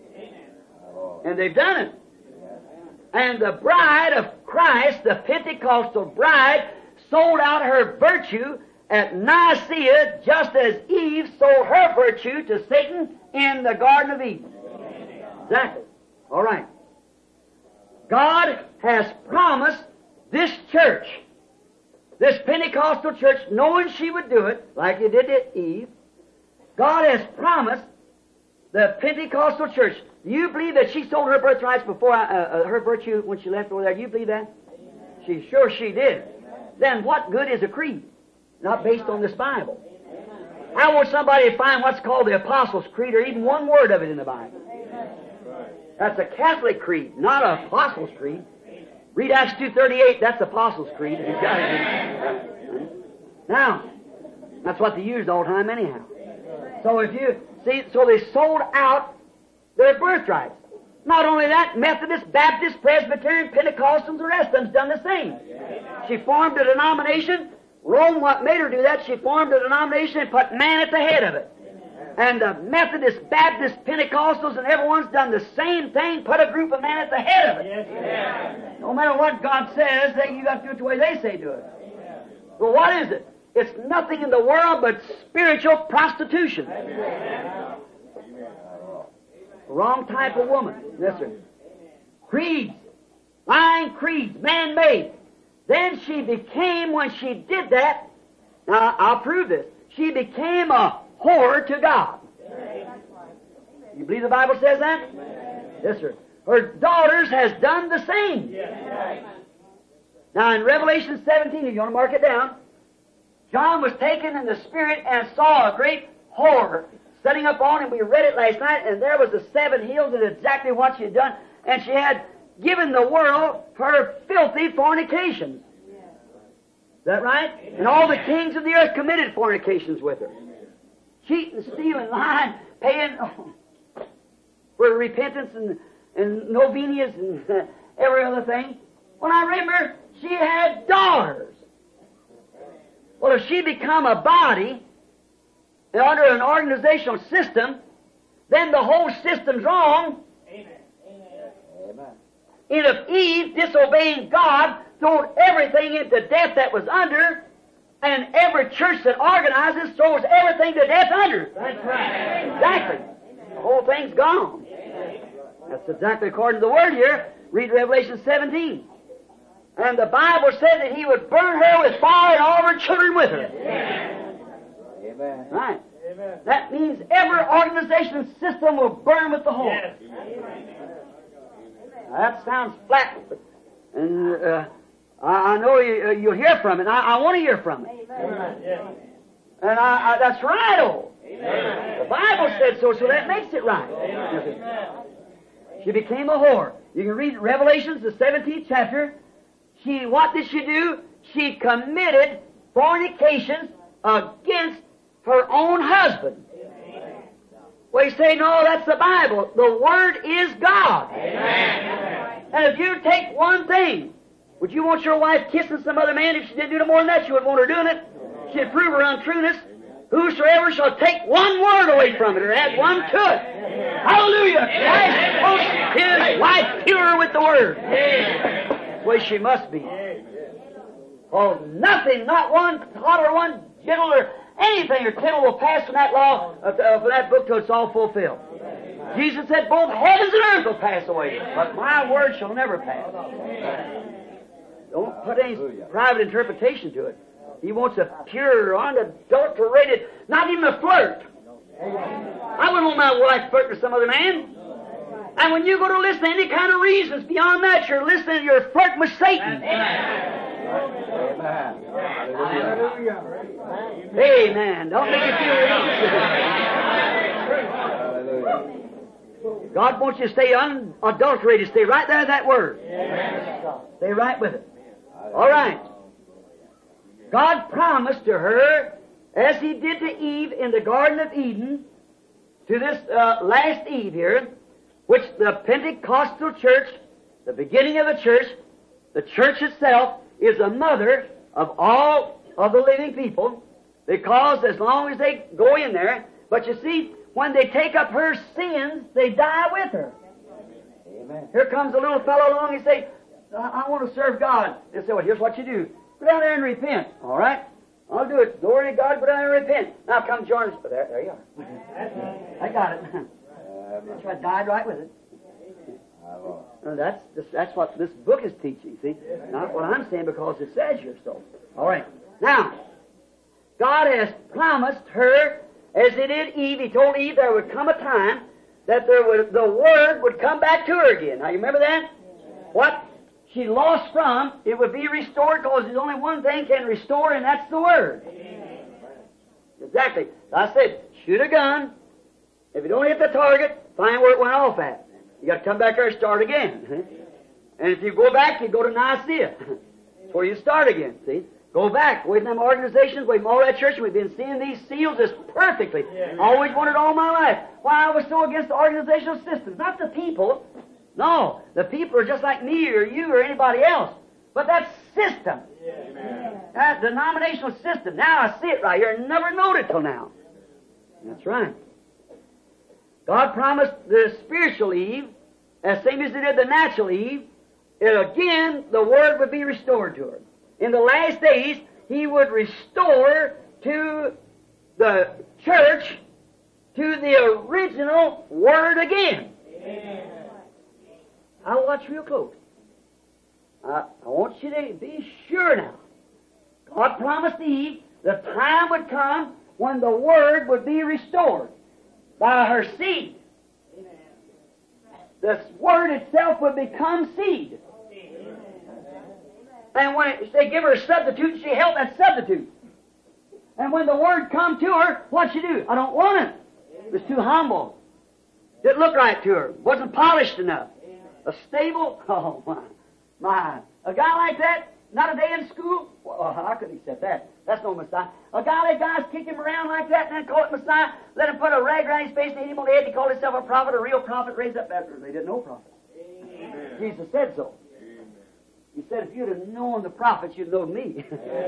And they've done it. And the bride of Christ, the Pentecostal bride, sold out her virtue at Nicaea just as Eve sold her virtue to Satan in the Garden of Eden. Exactly. All right. God has promised this church, this Pentecostal church, knowing she would do it, like He did to Eve, God has promised the Pentecostal church. Do you believe that she sold her birthrights before her virtue when she left over there? Do you believe that? She did. Then what good is a creed? Not based on this Bible. I want somebody to find what's called the Apostles' Creed, or even one word of it in the Bible. That's a Catholic creed, not an Apostles' Creed. Read Acts 2:38, that's the Apostles' Creed. You've got it. Now, that's what they used all the time anyhow. So if you see, so they sold out their birthrights. Not only that, Methodist, Baptist, Presbyterian, Pentecostals, the rest of them's done the same. She formed a denomination. Rome, what made her do that, she formed a denomination and put man at the head of it. And the Methodist, Baptist, Pentecostals, and everyone's done the same thing, put a group of men at the head of it. No matter what God says, you got to do it the way they say do it. Well, what is it? It's nothing in the world but spiritual prostitution. Wrong type of woman. Yes, sir. Creeds. Lying creeds. Man-made. Then she became, when she did that, now I'll prove this, she became a whore to God. You believe the Bible says that? Yes, sir. Her daughters has done the same. Now in Revelation 17, if you want to mark it down, John was taken in the Spirit and saw a great whore setting up on him. We read it last night, and there was the 7 hills and exactly what she had done. And she had given the world her filthy fornications. Is that right? And all the kings of the earth committed fornications with her. Cheating, stealing, lying, paying for repentance and novenas and every other thing. When I remember, she had daughters. Well, if she become a body and under an organizational system, then the whole system's wrong. Amen. And if Eve, disobeying God, threw everything into death that was under, and every church that organizes throws everything to death under. That's right. Exactly. The whole thing's gone. That's exactly according to the Word here. Read Revelation 17. And the Bible said that He would burn her with fire and all her children with her. Amen. Right. Amen. That means every organization system will burn with the whole. Yes. That sounds flat, but I know you'll hear from it. I want to hear from it. Amen. And that's right, Amen. The Bible said so that makes it right. Amen. She became a whore. You can read Revelations, the 17th chapter. What did she do? She committed fornications against her own husband. Well, you say, no, that's the Bible. The Word is God. Amen. And if you take one thing, would you want your wife kissing some other man? If she didn't do no more than that, you wouldn't want her doing it. She'd prove her untrueness. Whosoever shall take one word away from it or add one to it. Hallelujah. Christ holds His wife pure with the Word. That's the way she must be. Oh, nothing, not one tittle or one jittle or anything or tittle will pass from that law, from that book till it's all fulfilled. Jesus said both heavens and earth will pass away, but my word shall never pass. Don't put any private interpretation to it. He wants a pure, unadulterated, not even a flirt. I wouldn't want my wife flirting with some other man. And when you go to listen to any kind of reasons beyond that, you're flirting with Satan. Amen. Amen. Don't make it feel religious. God wants you to stay unadulterated. Stay right there in that word. Stay right with it. All right. God promised to her, as He did to Eve in the Garden of Eden, to this last Eve here, which the Pentecostal church, the beginning of the church itself, is a mother of all of the living people, because as long as they go in there, but you see, when they take up her sins, they die with her. Amen. Here comes a little fellow along and say, I want to serve God. They say, well, here's what you do. Go down there and repent. All right? I'll do it. Glory to God, go down there and repent. Now come join us. There you are. I got it. That's right, died right with it. That's what this book is teaching, see? Not what I'm saying because it says here so. All right. Now, God has promised her, as He did Eve, He told Eve there would come a time that the Word would come back to her again. Now, you remember that? What she lost from, it would be restored, because there's only one thing can restore, and that's the Word. Exactly. I said, shoot a gun. If you don't hit the target, find where it went off at. You got to come back there and start again. And if you go back, you go to Nicaea. That's where you start again, see? Go back, away from them organizations, away from all that church. We've been seeing these seals just perfectly. I always wanted all my life. Why I was so against the organizational systems. Not the people. No, the people are just like me or you or anybody else. But that system, that denominational system, now I see it right here. Never known it till now. That's right. God promised the spiritual Eve, as same as He did the natural Eve, and again the Word would be restored to her. In the last days, He would restore to the church to the original Word again. I'll watch real close. I want you to be sure now. God promised Eve the time would come when the Word would be restored by her seed. This Word itself would become seed. And when they give her a substitute, she held that substitute. And when the Word come to her, what'd she do? I don't want it. It was too humble. Didn't look right to her. Wasn't polished enough. A stable, oh my. A guy like that, not a day in school? Well, how could he said that? That's no Messiah. A guy like guys kick him around like that and then call it Messiah, let him put a rag around his face and hit him on the head. He called himself a prophet, a real prophet, raised up after him. They didn't know prophet. Amen. Jesus said so. Amen. He said, if you'd have known the prophets, you'd know me.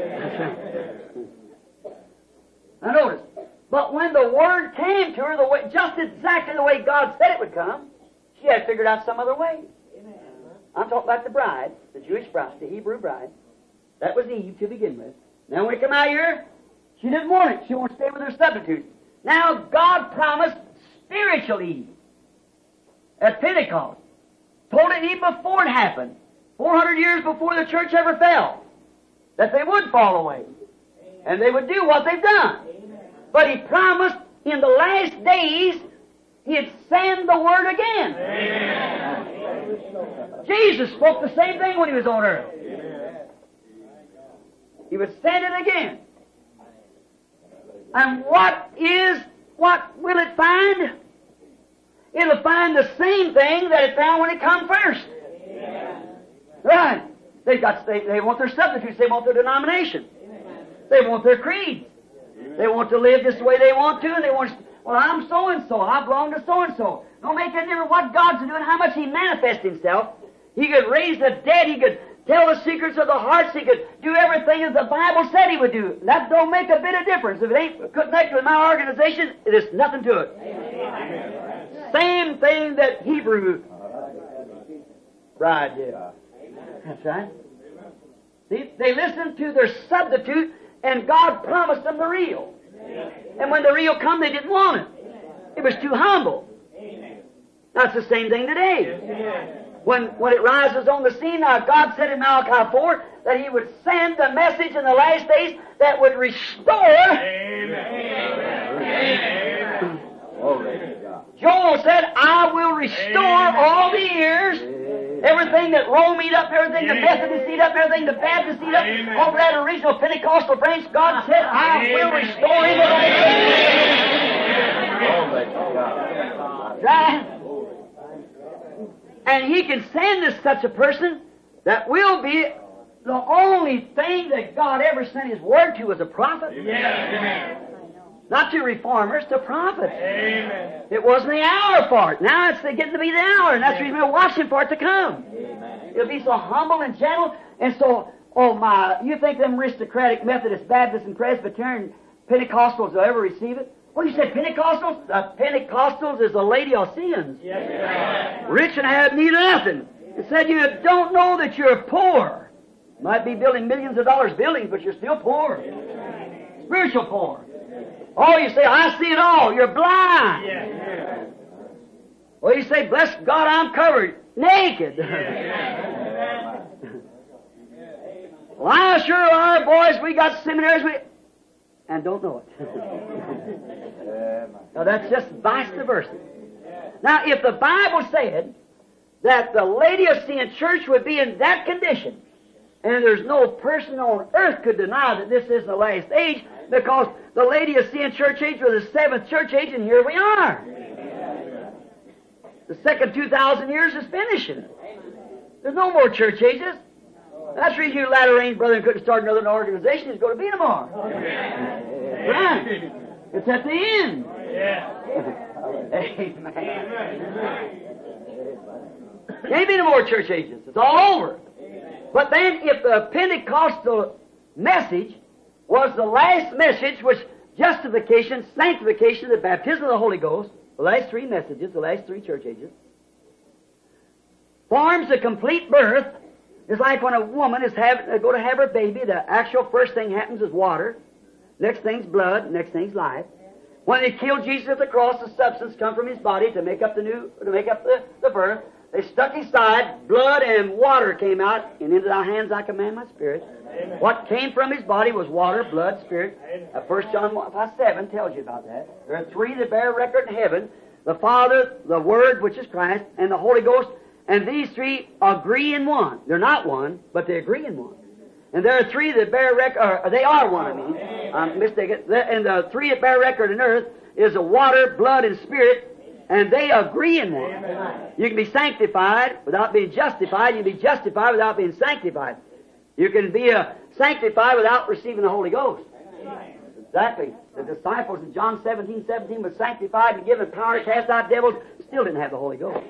Now notice, but when the Word came to her, just exactly the way God said it would come, she had figured out some other way. Amen. I'm talking about the bride, the Jewish bride, the Hebrew bride. That was Eve to begin with. Now when we come out here, she didn't want it. She wants to stay with her substitute. Now God promised spiritual Eve at Pentecost. Told it even before it happened, 400 years before the church ever fell, that they would fall away. And they would do what they've done. But He promised in the last days He'd send the Word again. Amen. Jesus spoke the same thing when He was on earth. Amen. He would send it again. And what will it find? It'll find the same thing that it found when it come first. Amen. Right. They want their substitutes. They want their denomination. Amen. They want their creed. Amen. They want to live just the way they want to, and they want. Well, I'm so-and-so. I belong to so-and-so. Don't make any difference what God's doing, how much He manifests Himself. He could raise the dead. He could tell the secrets of the hearts. He could do everything as the Bible said He would do. That don't make a bit of difference. If it ain't connected with my organization, there's nothing to it. Amen. Same thing that Hebrew bride did. That's right. See, they listened to their substitute, and God promised them the real. And when the real come, they didn't want it. It was too humble. That's the same thing today. When it rises on the scene, now God said in Malachi 4 that He would send a message in the last days that would restore. Joel said, I will restore all the years, everything that Rome eat up, everything the Methodists eat up, everything the Baptists eat up, all that original Pentecostal branch, God said, I will restore it. Right? And He can send us such a person that will be the only thing that God ever sent His Word to was a prophet. Not to reformers, to prophets. Amen. It wasn't the hour for it. Now it's getting to be the hour, and that's the reason we're watching for it to come. Amen. It'll be so humble and gentle, and so, oh my, you think them aristocratic Methodists, Baptists, and Presbyterian Pentecostals will ever receive it? What do you say, Pentecostals? Pentecostals is the Laodiceans. Yes. Rich and have need of nothing. It said you don't know that you're poor. You might be building millions of dollars buildings, but you're still poor. Spiritual poor. Oh, you say, I see it all. You're blind. Yeah. Well, you say, bless God, I'm covered. Naked. Yeah. Well, I sure are, boys. We got seminaries, and don't know it. Now, that's just vice versa. Now, if the Bible said that the Laodicean church would be in that condition, and there's no person on earth could deny that this is the last age, because the Laodicean church age was the seventh church age, and here we are. The second 2,000 years is finishing. There's no more church ages. That's the reason you latter rain brethren couldn't start another organization. There's going to be no more. Right. It's at the end. Amen. Can't be no more church ages. It's all over. But then if the Pentecostal message was the last message, which justification, sanctification, the baptism of the Holy Ghost, the last three messages, the last three church ages, forms a complete birth. It's like when a woman is go to have her baby, the actual first thing happens is water, next thing's blood, next thing's life. When they killed Jesus at the cross, the substance come from His body to make up the birth. They stuck His side, blood and water came out, and into thy hands I command my spirit. Amen. What came from His body was water, blood, spirit. 1 John 5:7 tells you about that. There are three that bear record in heaven: the Father, the Word, which is Christ, and the Holy Ghost. And these three agree in one. They're not one, but they agree in one. And there are three that bear record, they are one, I mean. I'm mistaken. And the three that bear record in earth is the water, blood, and spirit. And they agree in one. Amen. You can be sanctified without being justified. You can be justified without being sanctified. You can be sanctified without receiving the Holy Ghost. Amen. Exactly. The disciples in John 17:17 were sanctified and given power to cast out devils, still didn't have the Holy Ghost.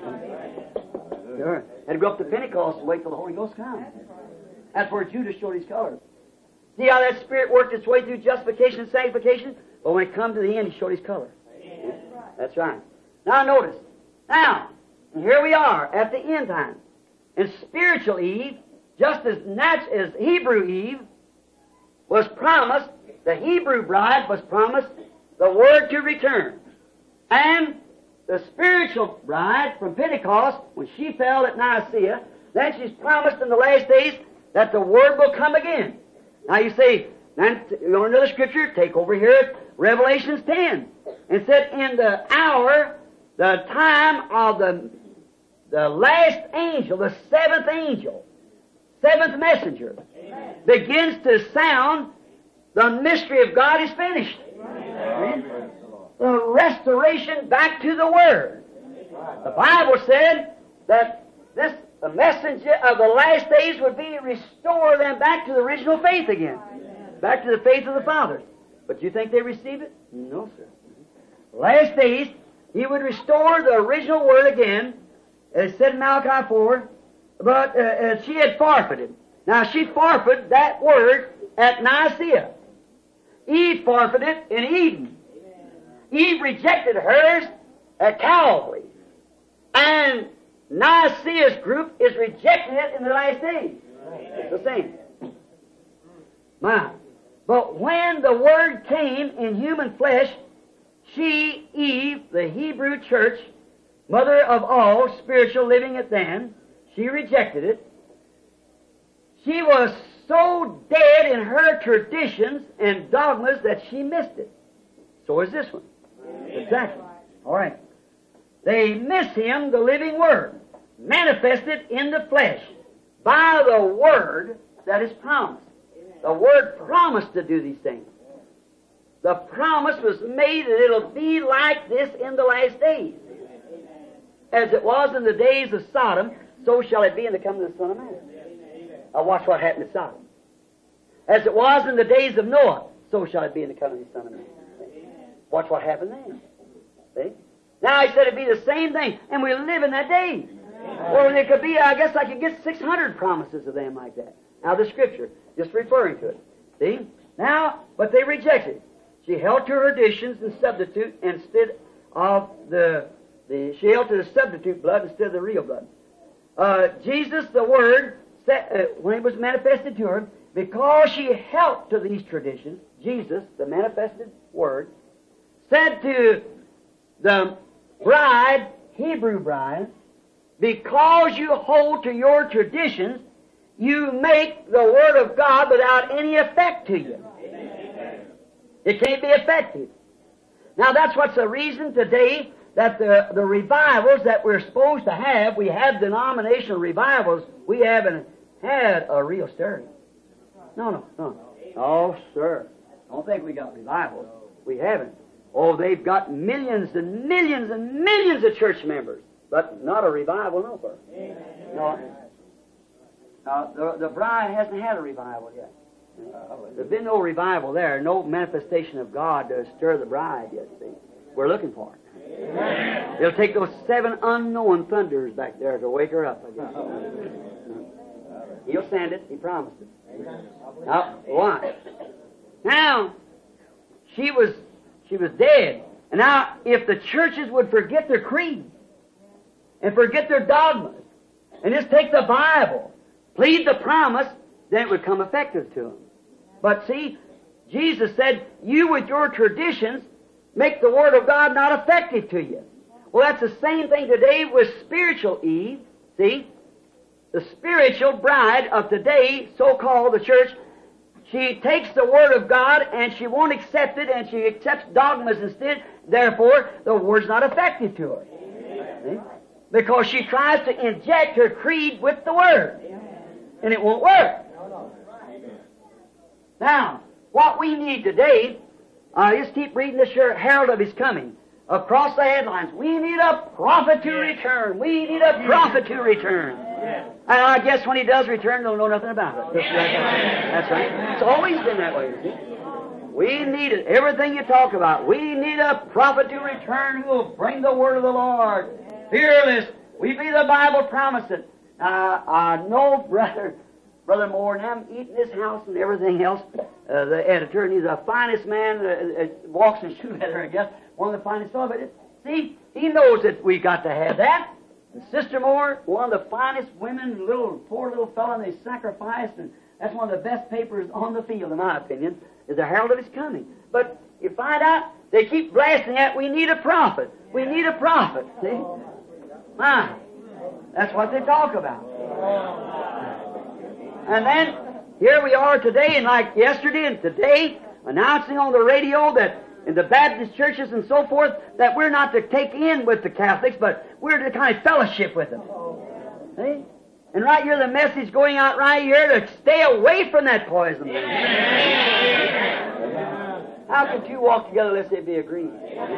Sure. Had to go up to Pentecost and wait till the Holy Ghost comes. That's where Judas showed his color. See how that Spirit worked its way through justification and sanctification? But when it comes to the end, He showed His color. Amen. That's right. Now notice. Now, here we are at the end time. And spiritual Eve, just as Hebrew Eve was promised, the Hebrew bride was promised the Word to return. And the spiritual bride from Pentecost, when she fell at Nicaea, then she's promised in the last days that the Word will come again. Now you say, you want another scripture? Take over here Revelations 10. It said, in the hour, the time of the last angel, the seventh angel, seventh messenger, Amen, begins to sound, the mystery of God is finished. Amen. The restoration back to the Word. The Bible said that the messenger of the last days would be restore them back to the original faith again. Back to the faith of the fathers. But you think they receive it? No, sir. Last days, He would restore the original Word again, as said in Malachi 4, but she had forfeited. Now, she forfeited that Word at Nicaea. Eve forfeited it in Eden. Eve rejected hers at Calvary. And Nicaea's group is rejecting it in the last days. It's the same. My. But when the Word came in human flesh, she, Eve, the Hebrew church, mother of all spiritual living at then, she rejected it. She was so dead in her traditions and dogmas that she missed it. So is this one. Exactly. All right. They miss Him, the living Word, manifested in the flesh by the Word that is promised. The Word promised to do these things. The promise was made that it'll be like this in the last days. As it was in the days of Sodom, so shall it be in the coming of the Son of Man. Now watch what happened to Sodom. As it was in the days of Noah, so shall it be in the coming of the Son of Man. Watch what happened then. See? Now he said it'd be the same thing, and we live in that day. Or there could be, I guess I could get 600 promises of them like that. Now the Scripture, just referring to it. See? Now, but they rejected it. She held to her traditions and substitute instead of she held to the substitute blood instead of the real blood. Jesus, the Word, when it was manifested to her, because she held to these traditions, Jesus, the manifested Word, said to the bride, Hebrew bride, because you hold to your traditions, you make the Word of God without any effect to you. It can't be effective. Now that's what's the reason today that the revivals that we're supposed to have, we have denominational revivals, we haven't had a real stirring. No. Oh, sir. Don't think we got revivals. We haven't. Oh, they've got millions and millions and millions of church members, but not a revival nowhere. No. The bride hasn't had a revival yet. There's been no revival there, no manifestation of God to stir the bride yet, see. We're looking for it. It'll take those 7 unknown thunders back there to wake her up, I guess. He'll send it. He promised it. Now, why? Now, she was dead. And now, if the churches would forget their creed and forget their dogmas and just take the Bible, plead the promise, then it would come effective to them. But see, Jesus said, you with your traditions make the Word of God not effective to you. Well, that's the same thing today with spiritual Eve. See? The spiritual bride of today, so-called the church, she takes the Word of God and she won't accept it and she accepts dogmas instead. Therefore, the Word's not effective to her. See? Because she tries to inject her creed with the Word. And it won't work. Now, what we need today, just keep reading this here, herald of His coming. Across the headlines, we need a prophet to return. We need a prophet to return. And I guess when He does return, they'll know nothing about it. That's right. It's always been that way, you see. We need it. Everything you talk about, we need a prophet to return who will bring the word of the Lord. Fearless. We believe the Bible promised it. I know Brother Moore, and I'm eating this house and everything else. The editor, and he's the finest man, walks in shoe leather, I guess, one of the finest fellows. But see, he knows that we got to have that. And Sister Moore, one of the finest women, poor little fellow, and they sacrificed, and that's one of the best papers on the field, in my opinion, is the herald of His coming. But you find out, they keep blasting that we need a prophet. We need a prophet. See? That's what they talk about. And then, here we are today, and like yesterday and today, announcing on the radio that in the Baptist churches and so forth, that we're not to take in with the Catholics, but we're to kind of fellowship with them. See? And right here, the message going out right here to stay away from that poison. How could two walk together unless they be agreed?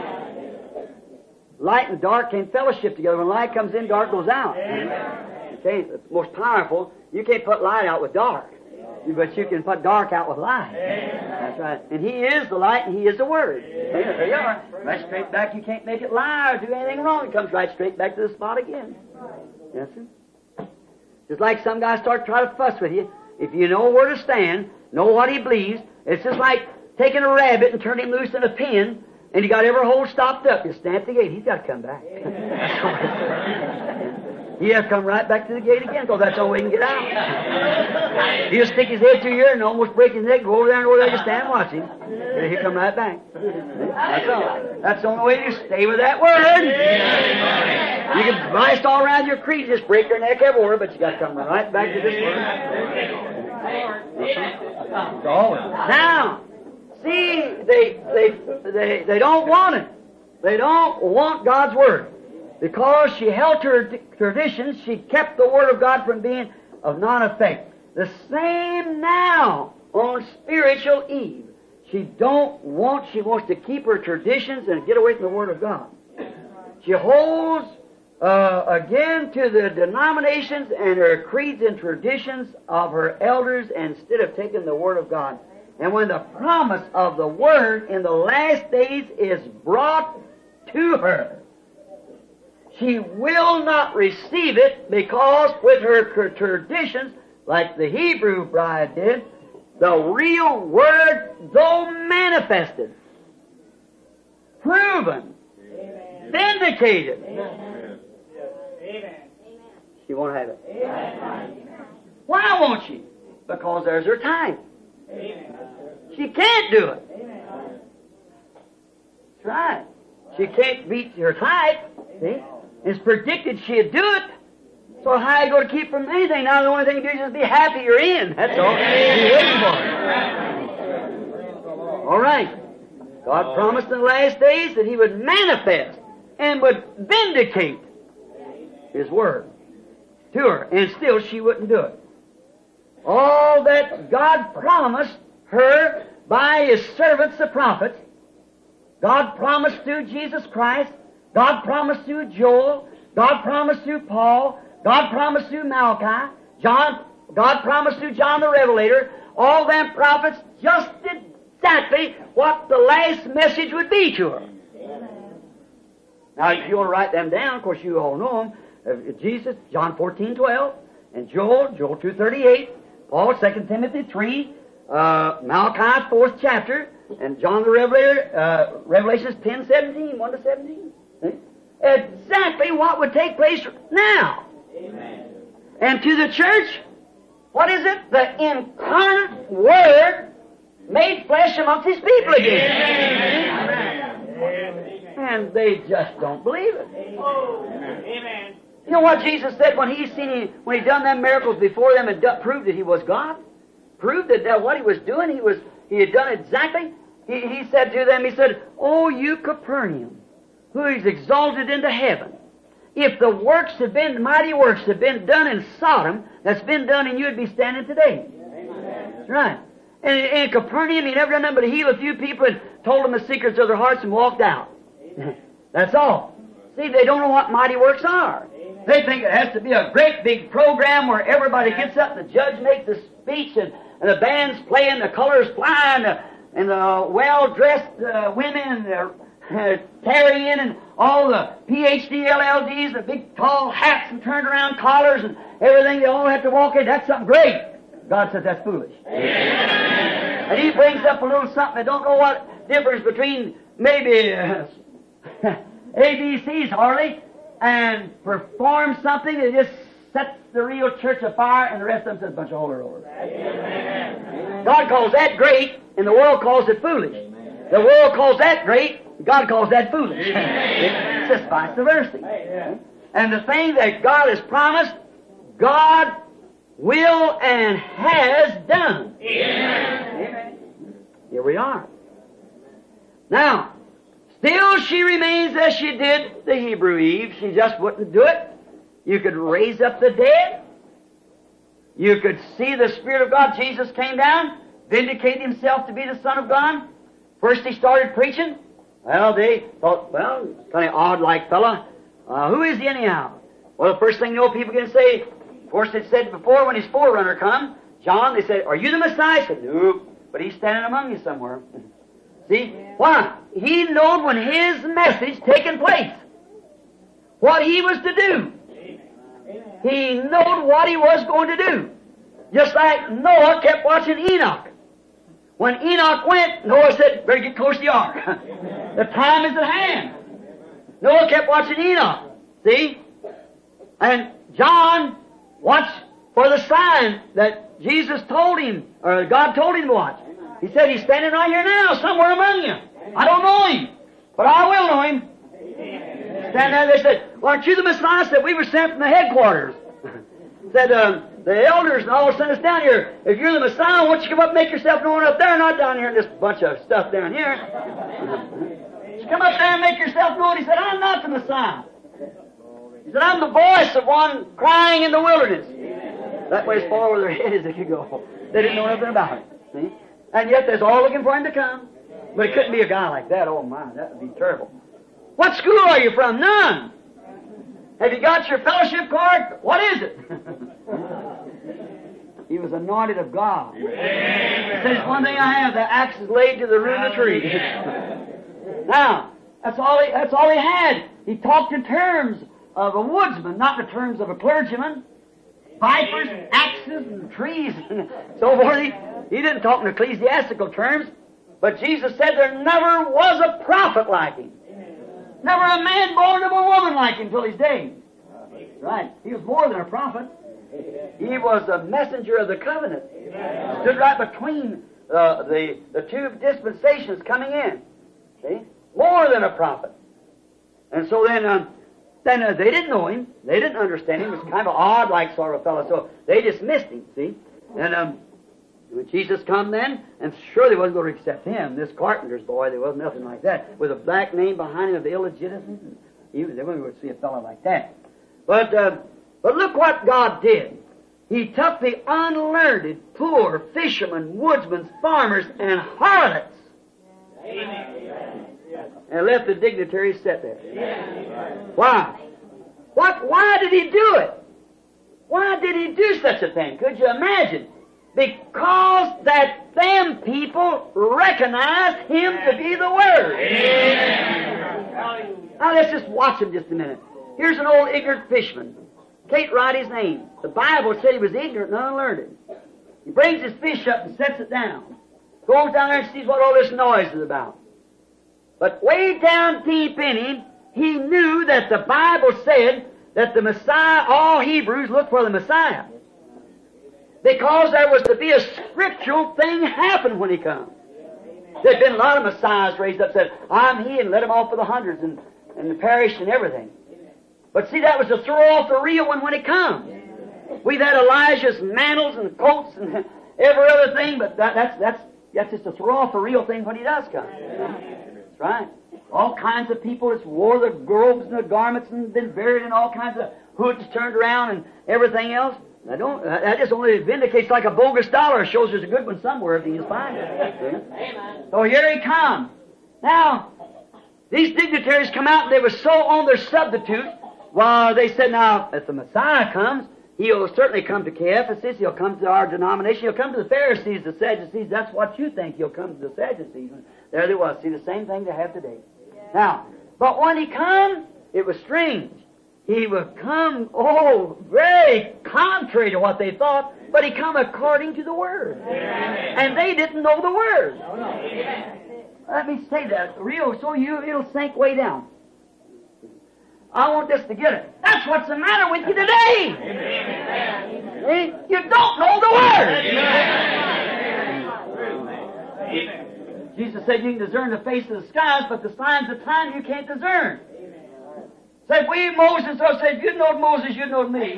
Light and dark can't fellowship together. When light comes in, dark goes out. Okay, it's most powerful. You can't put light out with dark, but you can put dark out with light. That's right. And He is the light, and He is the Word. There you are. Right straight back. You can't make it lie or do anything wrong. It comes right straight back to the spot again. Yes, sir. Just like some guys start trying to fuss with you. If you know where to stand, know what he believes, it's just like taking a rabbit and turning him loose in a pen, and you got every hole stopped up. You stand at the gate. He's got to come back. He'll come right back to the gate again, because that's the only way he can get out. He'll stick his head through here and almost break his neck, go over there and over there, just stand and watch him. And he'll come right back. That's all. That's the only way you stay with that word. You can blast all around your creed, just break your neck everywhere, but you got to come right back to this word. Now, see, they don't want it. They don't want God's word. Because she held to her traditions, she kept the Word of God from being of non-effect. The same now on spiritual Eve. She wants to keep her traditions and get away from the Word of God. She holds again to the denominations and her creeds and traditions of her elders instead of taking the Word of God. And when the promise of the Word in the last days is brought to her, she will not receive it, because with her traditions, like the Hebrew bride did, the real Word, though manifested, proven, vindicated, she won't have it. Why won't she? Because there's her time. She can't do it. That's right. She can't beat her type. See? It's predicted she'd do it. So how are you going to keep from anything? Now the only thing you do is just be happy you're in. That's all. Be waiting for it. All right. God promised in the last days that He would manifest and would vindicate His Word to her. And still she wouldn't do it. All that God promised her by His servants, the prophets, God promised through Jesus Christ, God promised through Joel, God promised through Paul, God promised through Malachi, God promised through John the Revelator. All them prophets just did exactly what the last message would be to her. Now, if you want to write them down, of course you all know them. Jesus, John 14:12, and Joel 2:38, Paul, 2 Timothy 3, Malachi 4th chapter, and John the Revelator, Revelations 10:17, 1-17. Exactly what would take place now. Amen. And to the church, what is it? The incarnate Word made flesh amongst His people again. Amen. And they just don't believe it. Amen. You know what Jesus said when He done them miracles before them and proved that He was God? Proved that what He was doing, He had done exactly. He said to them, He said, "O you Capernaum, who is exalted into heaven, if the mighty works had been done in Sodom, that's been done in you, would be standing today." Amen. That's right. And in Capernaum, He never done nothing but heal a few people and told them the secrets of their hearts and walked out. That's all. See, they don't know what mighty works are. Amen. They think it has to be a great big program where everybody gets up, the judge makes a speech, and the band's playing, the colors flying, and the well-dressed women carrying, and all the PhD LLDs, the big tall hats and turned around collars and everything, they all have to walk in. That's something great. God says that's foolish. Amen. And He brings up a little something that don't know what difference between maybe ABCs hardly, and performs something that just sets the real church afire, and the rest of them says a bunch of holy rollers. God calls that great, and the world calls it foolish. The world calls that great, God calls that foolish. It's just vice versa. And the thing that God has promised, God will and has done. Amen. Here we are. Now, still she remains as she did the Hebrew Eve. She just wouldn't do it. You could raise up the dead. You could see the Spirit of God. Jesus came down, vindicated Himself to be the Son of God. First He started preaching. Well, they thought, well, kind of odd-like fella. Who is He anyhow? Well, the first thing you know, people can say, of course it said before when His forerunner come, John, they said, "Are you the Messiah?" He said, "No, but He's standing among you somewhere." See? Why? He knowed when His message taken place, what He was to do. He knowed what He was going to do. Just like Noah kept watching Enoch. When Enoch went, Noah said, "Better get close to the ark. The time is at hand." Noah kept watching Enoch. See? And John watched for the sign that Jesus told him, or God told him to watch. He said, He's standing right here now, somewhere among you. I don't know Him, but I will know Him. Stand there, they said, well, aren't you the Messiah? I said, we were sent from the headquarters. Said, the elders and all sent us down here. If you're the Messiah, why don't you come up and make yourself known up there, not down here in this bunch of stuff down here. You come up there and make yourself known. He said, I'm not the Messiah. He said, I'm the voice of one crying in the wilderness. That way as far over their head as they could go. They didn't know nothing about it. See? And yet they're all looking for Him to come. But it couldn't be a guy like that. Oh my, that would be terrible. What school are you from? None. Have you got your fellowship card? What is it? He was anointed of God. He says, one thing I have, the axe is laid to the root of the tree. Now, that's all he had. He talked in terms of a woodsman, not in terms of a clergyman. Vipers, and axes, and trees, and so forth. He didn't talk in ecclesiastical terms. But Jesus said there never was a prophet like Him. Never a man born of a woman like Him till His day. Right. He was more than a prophet. He was a messenger of the covenant. Stood right between the two dispensations coming in. See? More than a prophet. And so then they didn't know Him. They didn't understand Him. He was kind of odd like sort of fellow. So they dismissed Him, see? And when Jesus come then, and sure they wasn't going to accept Him, this carpenter's boy, there was nothing like that. With a black name behind him of illegitimate, they weren't going to see a fellow like that. But look what God did. He took the unlearned, poor fishermen, woodsmen, farmers, and harlots, and left the dignitaries sit there. Why? Why did He do it? Why did He do such a thing? Could you imagine? Because that them people recognized Him to be the Word. Now let's just watch him just a minute. Here's an old ignorant fisherman. Can't write his name. The Bible said he was ignorant and unlearned. He brings his fish up and sets it down. Goes down there and sees what all this noise is about. But way down deep in him, he knew that the Bible said that the Messiah, all Hebrews look for the Messiah. Because there was to be a scriptural thing happen when He comes. There'd been a lot of Messiahs raised up and said, I'm He, and let them off for the hundreds and the parish and everything. But see, that was to throw off the real one when He comes. We've had Elijah's mantles and coats and every other thing, but that's just to throw off the real thing when He does come. That's right. All kinds of people that's wore the robes and the garments and been buried in all kinds of hoods turned around and everything else. That just only vindicates like a bogus dollar. It shows there's a good one somewhere if you can find it. Amen. So here He comes. Now, these dignitaries come out and they were so on their substitute. Well, they said, now, if the Messiah comes, He'll certainly come to Caiaphas. He'll come to our denomination. He'll come to the Pharisees, the Sadducees. That's what you think. He'll come to the Sadducees. And there they was. See, the same thing they have today. Now, but when He come, it was strange. He would come, very contrary to what they thought, but He come according to the Word. Amen. And they didn't know the Word. No. Let me say that real, so it'll sink way down. I want this to get it. That's what's the matter with you today. Amen. You don't know the Word. Amen. Jesus said you can discern the face of the skies, but the signs of time you can't discern. Said Moses said, if you'd known Moses, you'd known me.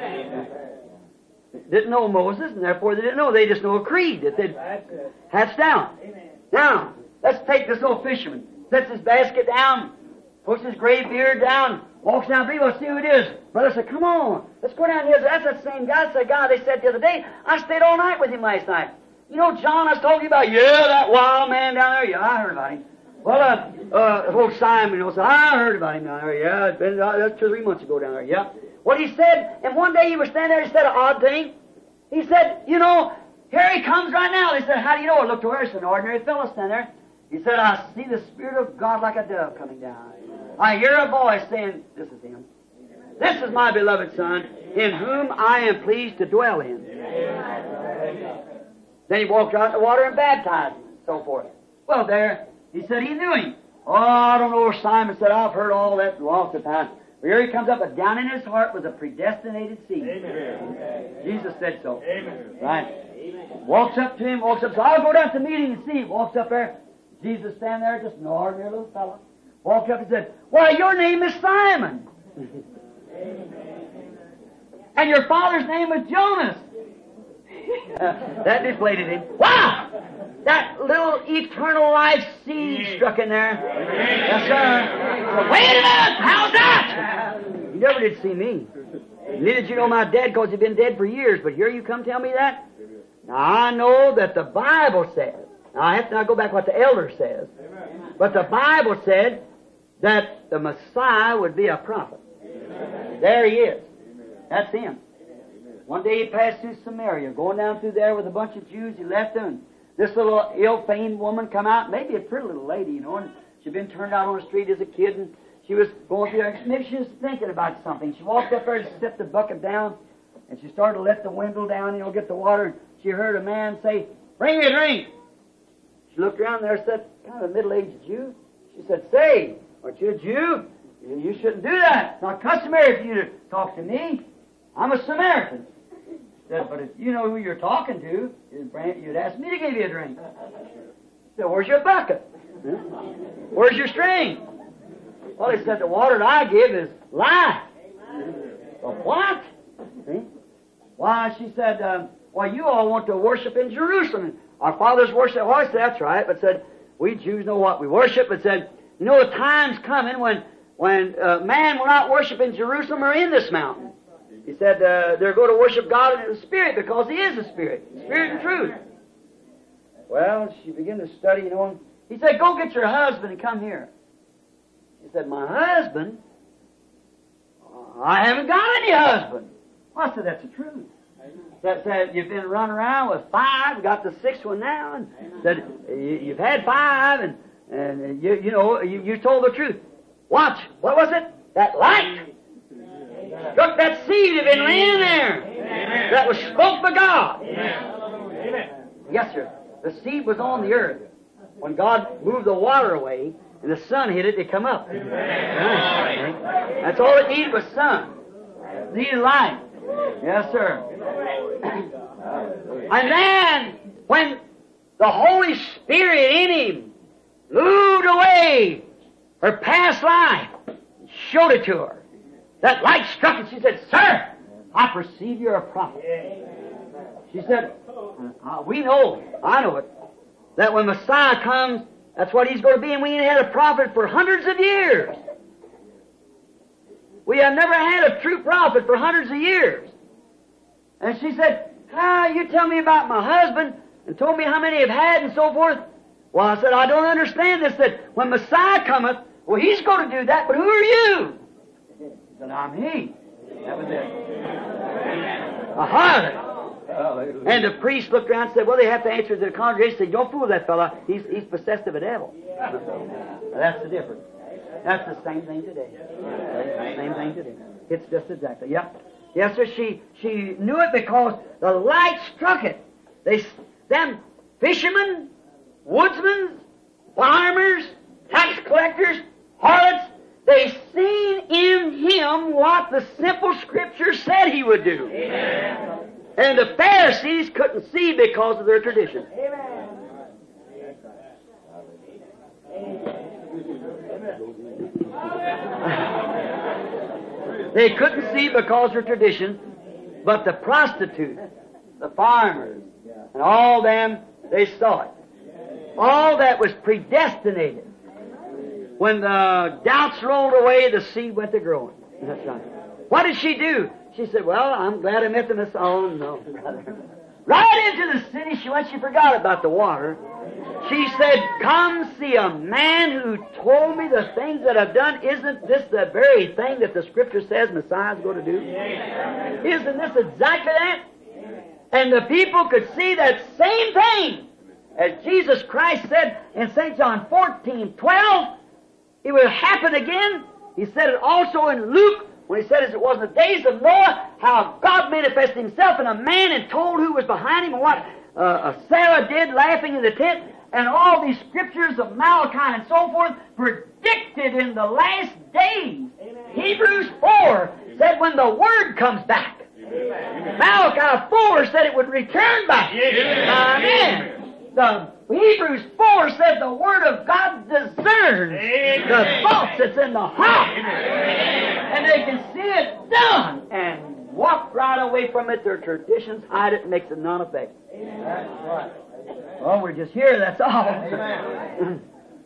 Didn't know Moses, and therefore they didn't know. They just know a creed that they'd hatched down. Now, let's take this old fisherman. Sets his basket down, puts his gray beard down, walks down. People see who it is. Brother said, come on, let's go down here. That's that same guy. That's that guy they said the other day. I stayed all night with him last night. You know John I was talking about? Yeah, that wild man down there. Yeah, I heard about him. Well, old Simon, said, I heard about him down there. Yeah, it's been 2 or 3 months ago down there. Yeah. What he said, and one day he was standing there, he said an odd thing. He said, here he comes right now. They said, how do you know? I looked over, it's an ordinary fellow standing there. He said, I see the Spirit of God like a dove coming down. I hear a voice saying, this is Him. This is my beloved Son, in whom I am pleased to dwell in. Then he walked out in the water and baptized him, and so forth. Well, there, he said he knew Him. Oh, I don't know where Simon said, I've heard all that lots of times. Here he comes up, but down in his heart was a predestinated seed. Amen. Jesus said so. Amen. Right. Walks up to him, so I'll go down to the meeting and see. Walks up there. Jesus standing there, just an ordinary little fellow. Walked up and said, "Why, your name is Simon. And your father's name was Jonas." That deflated him. Wow! That little eternal life seed struck in there. Yes, sir. Wait a minute! How's that? You never did see me. Neither did you know my dad, because he'd been dead for years. But here you come tell me that? Now, I know that the Bible says, now I have to now go back to what the elder says, but the Bible said that the Messiah would be a prophet. There he is. That's him. One day he passed through Samaria, going down through there with a bunch of Jews. He left them, and this little ill-famed woman come out, maybe a pretty little lady, you know, and she'd been turned out on the street as a kid, and she was going through there. Maybe she was thinking about something. She walked up there and set the bucket down, and she started to let the window down, you know, get the water, and she heard a man say, "Bring me a drink." She looked around there, said, kind of a middle-aged Jew. She said, "Say, aren't you a Jew? You shouldn't do that. It's not customary for you to talk to me. I'm a Samaritan." She said, "But if you know who you're talking to, you'd ask me to give you a drink." She said, "Where's your bucket? Where's your string?" Well, he said, "The water that I give is life." "Well, what?" See? Why, she said, "Well, you all want to worship in Jerusalem. Our fathers worship." Well, I said, "That's right." But said, "We Jews know what we worship." But said, "You know, the time's coming when man will not worship in Jerusalem or in this mountain." He said, "They're going to worship God in the Spirit, because He is the Spirit and truth." Well, she began to study, you know, and he said, "Go get your husband and come here." She said, "My husband? I haven't got any husband." Well, I said, "That's the truth." Said, "You've been running around with 5, got the 6th one now," and said, "You've had 5, and you told the truth." Watch, what was it? That light struck that seed that had been laying there. Amen. That was spoke by God. Amen. Yes, sir. The seed was on the earth. When God moved the water away and the sun hit it, it come up. Amen. That's all it needed was sun. It needed light. Yes, sir. And then, when the Holy Spirit in him moved away her past life, showed it to her, that light struck it. She said, "Sir, I perceive you're a prophet." She said, "We know, I know it, that when Messiah comes, that's what He's going to be, and we ain't had a prophet for hundreds of years. We have never had a true prophet for hundreds of years." And she said, "You tell me about my husband, and told me how many have had, and so forth." Well, I said, "I don't understand this, that when Messiah cometh, well, He's going to do that, but who are you?" He said, "I'm He." That was it. A harlot. And the priest looked around and said, "Well, they have to answer to the congregation." Say, "Don't fool that fella. He's possessed of a devil." That's the difference. That's the same thing today. Same thing today. It's just exactly. Yep. Yes, sir. She knew it because the light struck it. Them fishermen, woodsmen, farmers, tax collectors, harlots, they seen in him what the simple Scripture said he would do. Amen. And the Pharisees couldn't see because of their tradition. Amen. They couldn't see because of their tradition, but the prostitutes, the farmers, and all them, they saw it. All that was predestinated. When the doubts rolled away, the seed went to growing. That's right. What did she do? She said, "Well, I'm glad I met the Messiah." Oh, no, brother. Right into the city she went. She forgot about the water. She said, "Come see a man who told me the things that I've done. Isn't this the very thing that the Scripture says Messiah's going to do? Isn't this exactly that?" And the people could see that same thing. As Jesus Christ said in St. John 14:12, it will happen again. He said it also in Luke, when he said, as it was in the days of Noah, how God manifested Himself in a man and told who was behind him, and what Sarah did laughing in the tent, and all these scriptures of Malachi and so forth predicted in the last days. Amen. Hebrews 4 said when the Word comes back. Malachi 4 said it would return back. Amen. The Hebrews 4 said the Word of God discerns the thoughts that's in the heart. And they can see it done and walk right away from it. Their traditions hide it and makes it non-effective. Well, we're just here, that's all.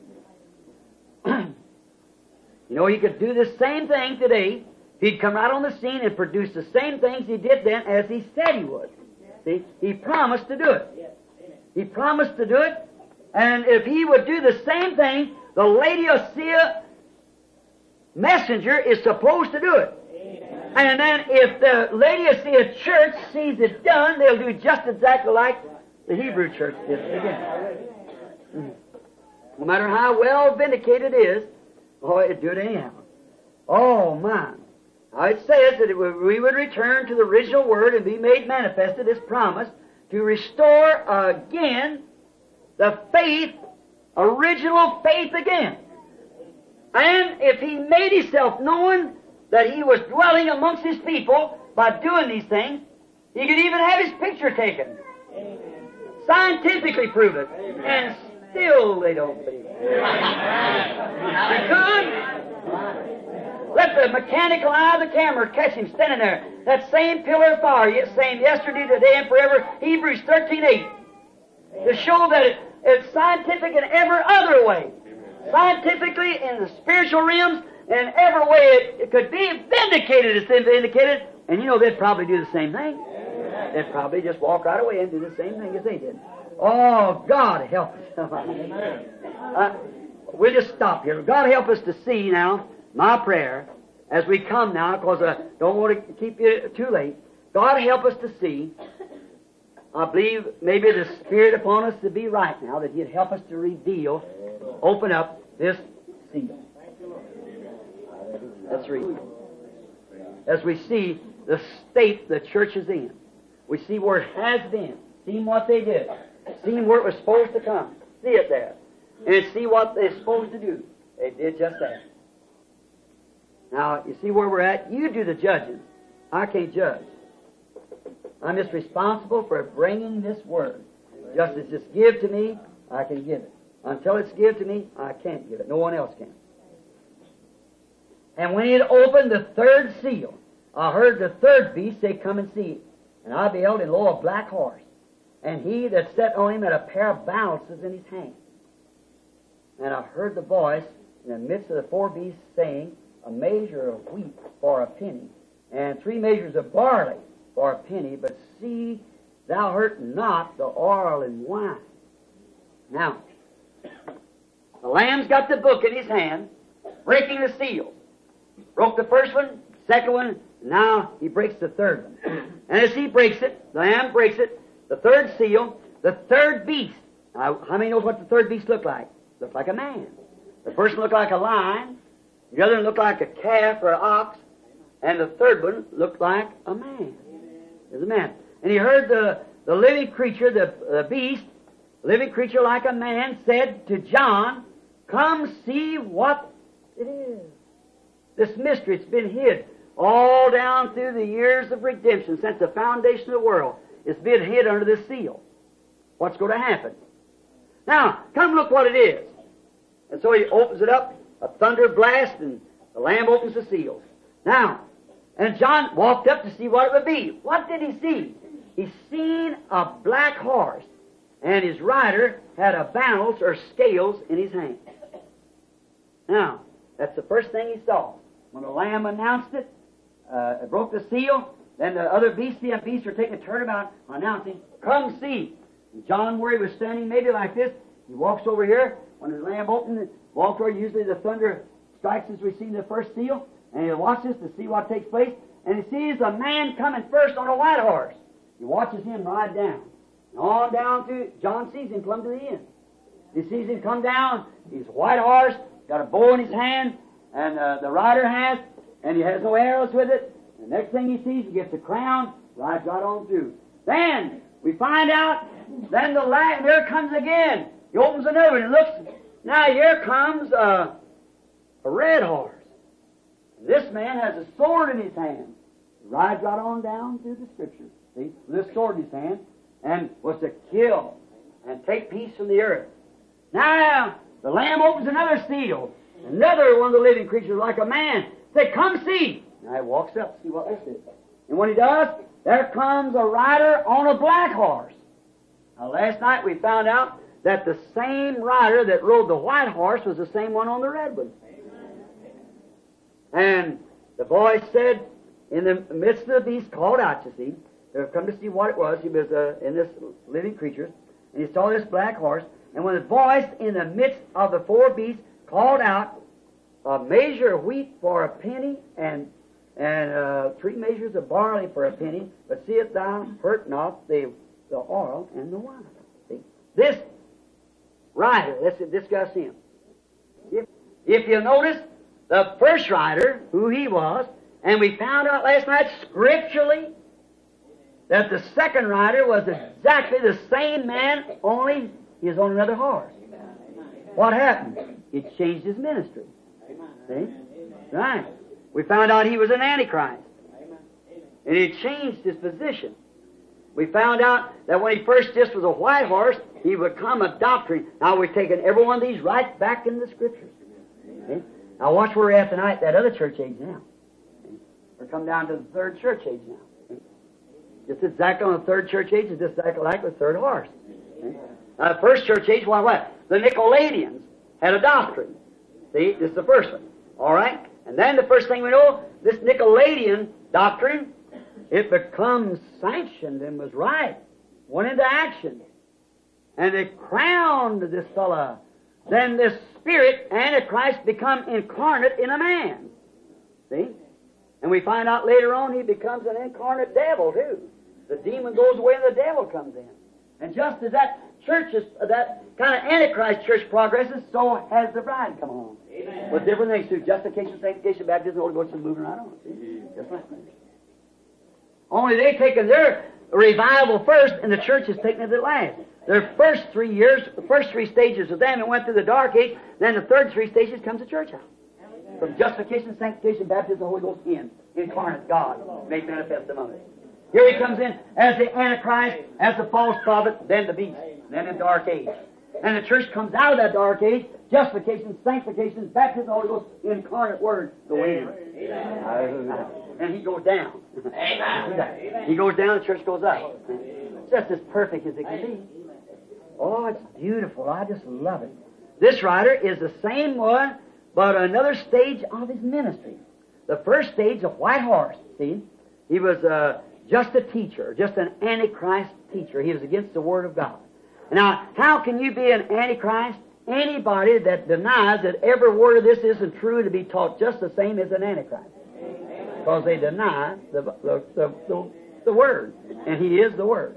You know, he could do the same thing today. He'd come right on the scene and produce the same things he did then as he said he would. See, he promised to do it. He promised to do it, and if he would do the same thing, the Laodicea messenger is supposed to do it. And then if the Laodicea church sees it done, they'll do just exactly like the Hebrew church did again. No matter how well vindicated it is, it'd do it anyhow. Oh, my. Now it says that we would return to the original Word and be made manifested as promised to restore again the faith, original faith again. And if He made Himself known that He was dwelling amongst His people by doing these things, He could even have His picture taken. Scientifically prove it. And still they don't believe it. He could. Let the mechanical eye of the camera catch Him standing there. That same pillar of fire, same yesterday, today, and forever. Hebrews 13:8. To show that it's scientific in every other way. Scientifically, in the spiritual realms, in every way it could be vindicated as it's vindicated. And you know, they'd probably do the same thing. They'd probably just walk right away and do the same thing as they did. Oh, God help us. We'll just stop here. God help us to see now, my prayer, as we come now, because I don't want to keep you too late. God help us to see. I believe maybe the Spirit upon us to be right now, that He'd help us to reveal, open up this seal. Let's read. As we see the state the church is in, we see where it has been, seen what they did, seen where it was supposed to come, see it there, and see what they're supposed to do. They did just that. Now, you see where we're at? You do the judging. I can't judge. I'm just responsible for bringing this Word. Just as it's give to me, I can give it. Until it's give to me, I can't give it. No one else can. And when He had opened the third seal, I heard the third beast say, "Come and see." And I beheld, and lo, a black horse. And he that sat on him had a pair of balances in his hand. And I heard the voice in the midst of the four beasts saying, "A measure of wheat for a penny, and 3 measures of barley for a penny, but see thou hurt not the oil and wine." Now, the Lamb's got the book in his hand, breaking the seal. Broke the first one, second one, now he breaks the third one. And as he breaks it, the Lamb breaks it, the third seal, the third beast. Now, how many knows what the third beast looked like? Looked like a man. The first one looked like a lion, the other one looked like a calf or an ox, and the third one looked like a man. There's a man. And he heard the living creature, the beast, living creature like a man, said to John, "Come see what it is." This mystery, it's been hid all down through the years of redemption since the foundation of the world. It's been hid under this seal. What's going to happen? Now, come look what it is. And so he opens it up, a thunder blast, and the Lamb opens the seals. Now, and John walked up to see what it would be. What did he see? He seen a black horse, and his rider had a balance or scales in his hand. Now, that's the first thing he saw. When the Lamb announced it, broke the seal, then the other beasts are taking a turnabout announcing, "Come see." And John, where he was standing maybe like this, he walks over here. When the Lamb opened it, walked over, usually the thunder strikes as we see the first seal, and he watches to see what takes place, and he sees a man coming first on a white horse. He watches him ride down. And on down to, John sees him come to the end. He sees him come down, he's a white horse, got a bow in his hand, and the rider has, and he has no arrows with it. The next thing he sees, he gets a crown, rides right on through. Then, we find out, then the Lamb, there comes again. He opens another one and looks. Now here comes a red horse. This man has a sword in his hand. Rides right on down through the Scriptures. See? With this sword in his hand, and was to kill and take peace from the earth. Now, the Lamb opens another seal. Another one of the living creatures, like a man, say, "Come see." Now he walks up, see what this is. And when he does, there comes a rider on a black horse. Now, last night we found out that the same rider that rode the white horse was the same one on the red one. And the voice said, in the midst of the beast, called out, you see, to come to see what it was. He was in this living creature, and he saw this black horse. And when the voice in the midst of the four beasts called out, "A measure of wheat for a penny, and 3 measures of barley for a penny, but seest thou hurt not the oil and the wine." See? This rider, let's discuss him. If you notice, the first rider, who he was, and we found out last night scripturally that the second rider was exactly the same man, only he was on another horse. What happened? He changed his ministry. See? Right. We found out he was an Antichrist. And he changed his position. We found out that when he first just was a white horse, he would come a doctrine. Now we've taken every one of these right back in the Scriptures. See? Now watch where we're at tonight, that other church age now. We're come down to the third church age now. Just exactly on the third church age, it's just exactly like the third horse. First church age, what? The Nicolaitans had a doctrine. See, this is the first one. All right? And then the first thing we know, this Nicolaitan doctrine, it becomes sanctioned and was right. Went into action. And they crowned this fella. Then this spirit, Antichrist, become incarnate in a man. See? And we find out later on he becomes an incarnate devil, too. The demon goes away and the devil comes in. And just as that church is, that kind of Antichrist church progresses, so has the bride come along. Amen. With different things too. Justification, sanctification, baptism, Holy Ghost is moving right on. See? Just like that. Only they've taken their revival first, and the church has taken it at last. Their first 3 years, the first 3 stages of them, it went through the dark age. Then the third 3 stages comes the church house. From justification, sanctification, baptism, Holy Ghost in. Incarnate God, made manifest among us. Here he comes in as the Antichrist, as the false prophet, then the beast, then the dark age. And the church comes out of that dark age, justification, sanctification, baptism, Holy Ghost, incarnate Word, the way in. And he goes down. Amen. He goes down, the church goes up. It's just as perfect as it can be. Oh, it's beautiful. I just love it. This writer is the same one, but another stage of his ministry. The first stage, a white horse, see? He was just a teacher, just an Antichrist teacher. He was against the Word of God. Now, how can you be an Antichrist? Anybody that denies that every word of this isn't true to be taught just the same as an Antichrist. Because they deny the Word. And he is the Word.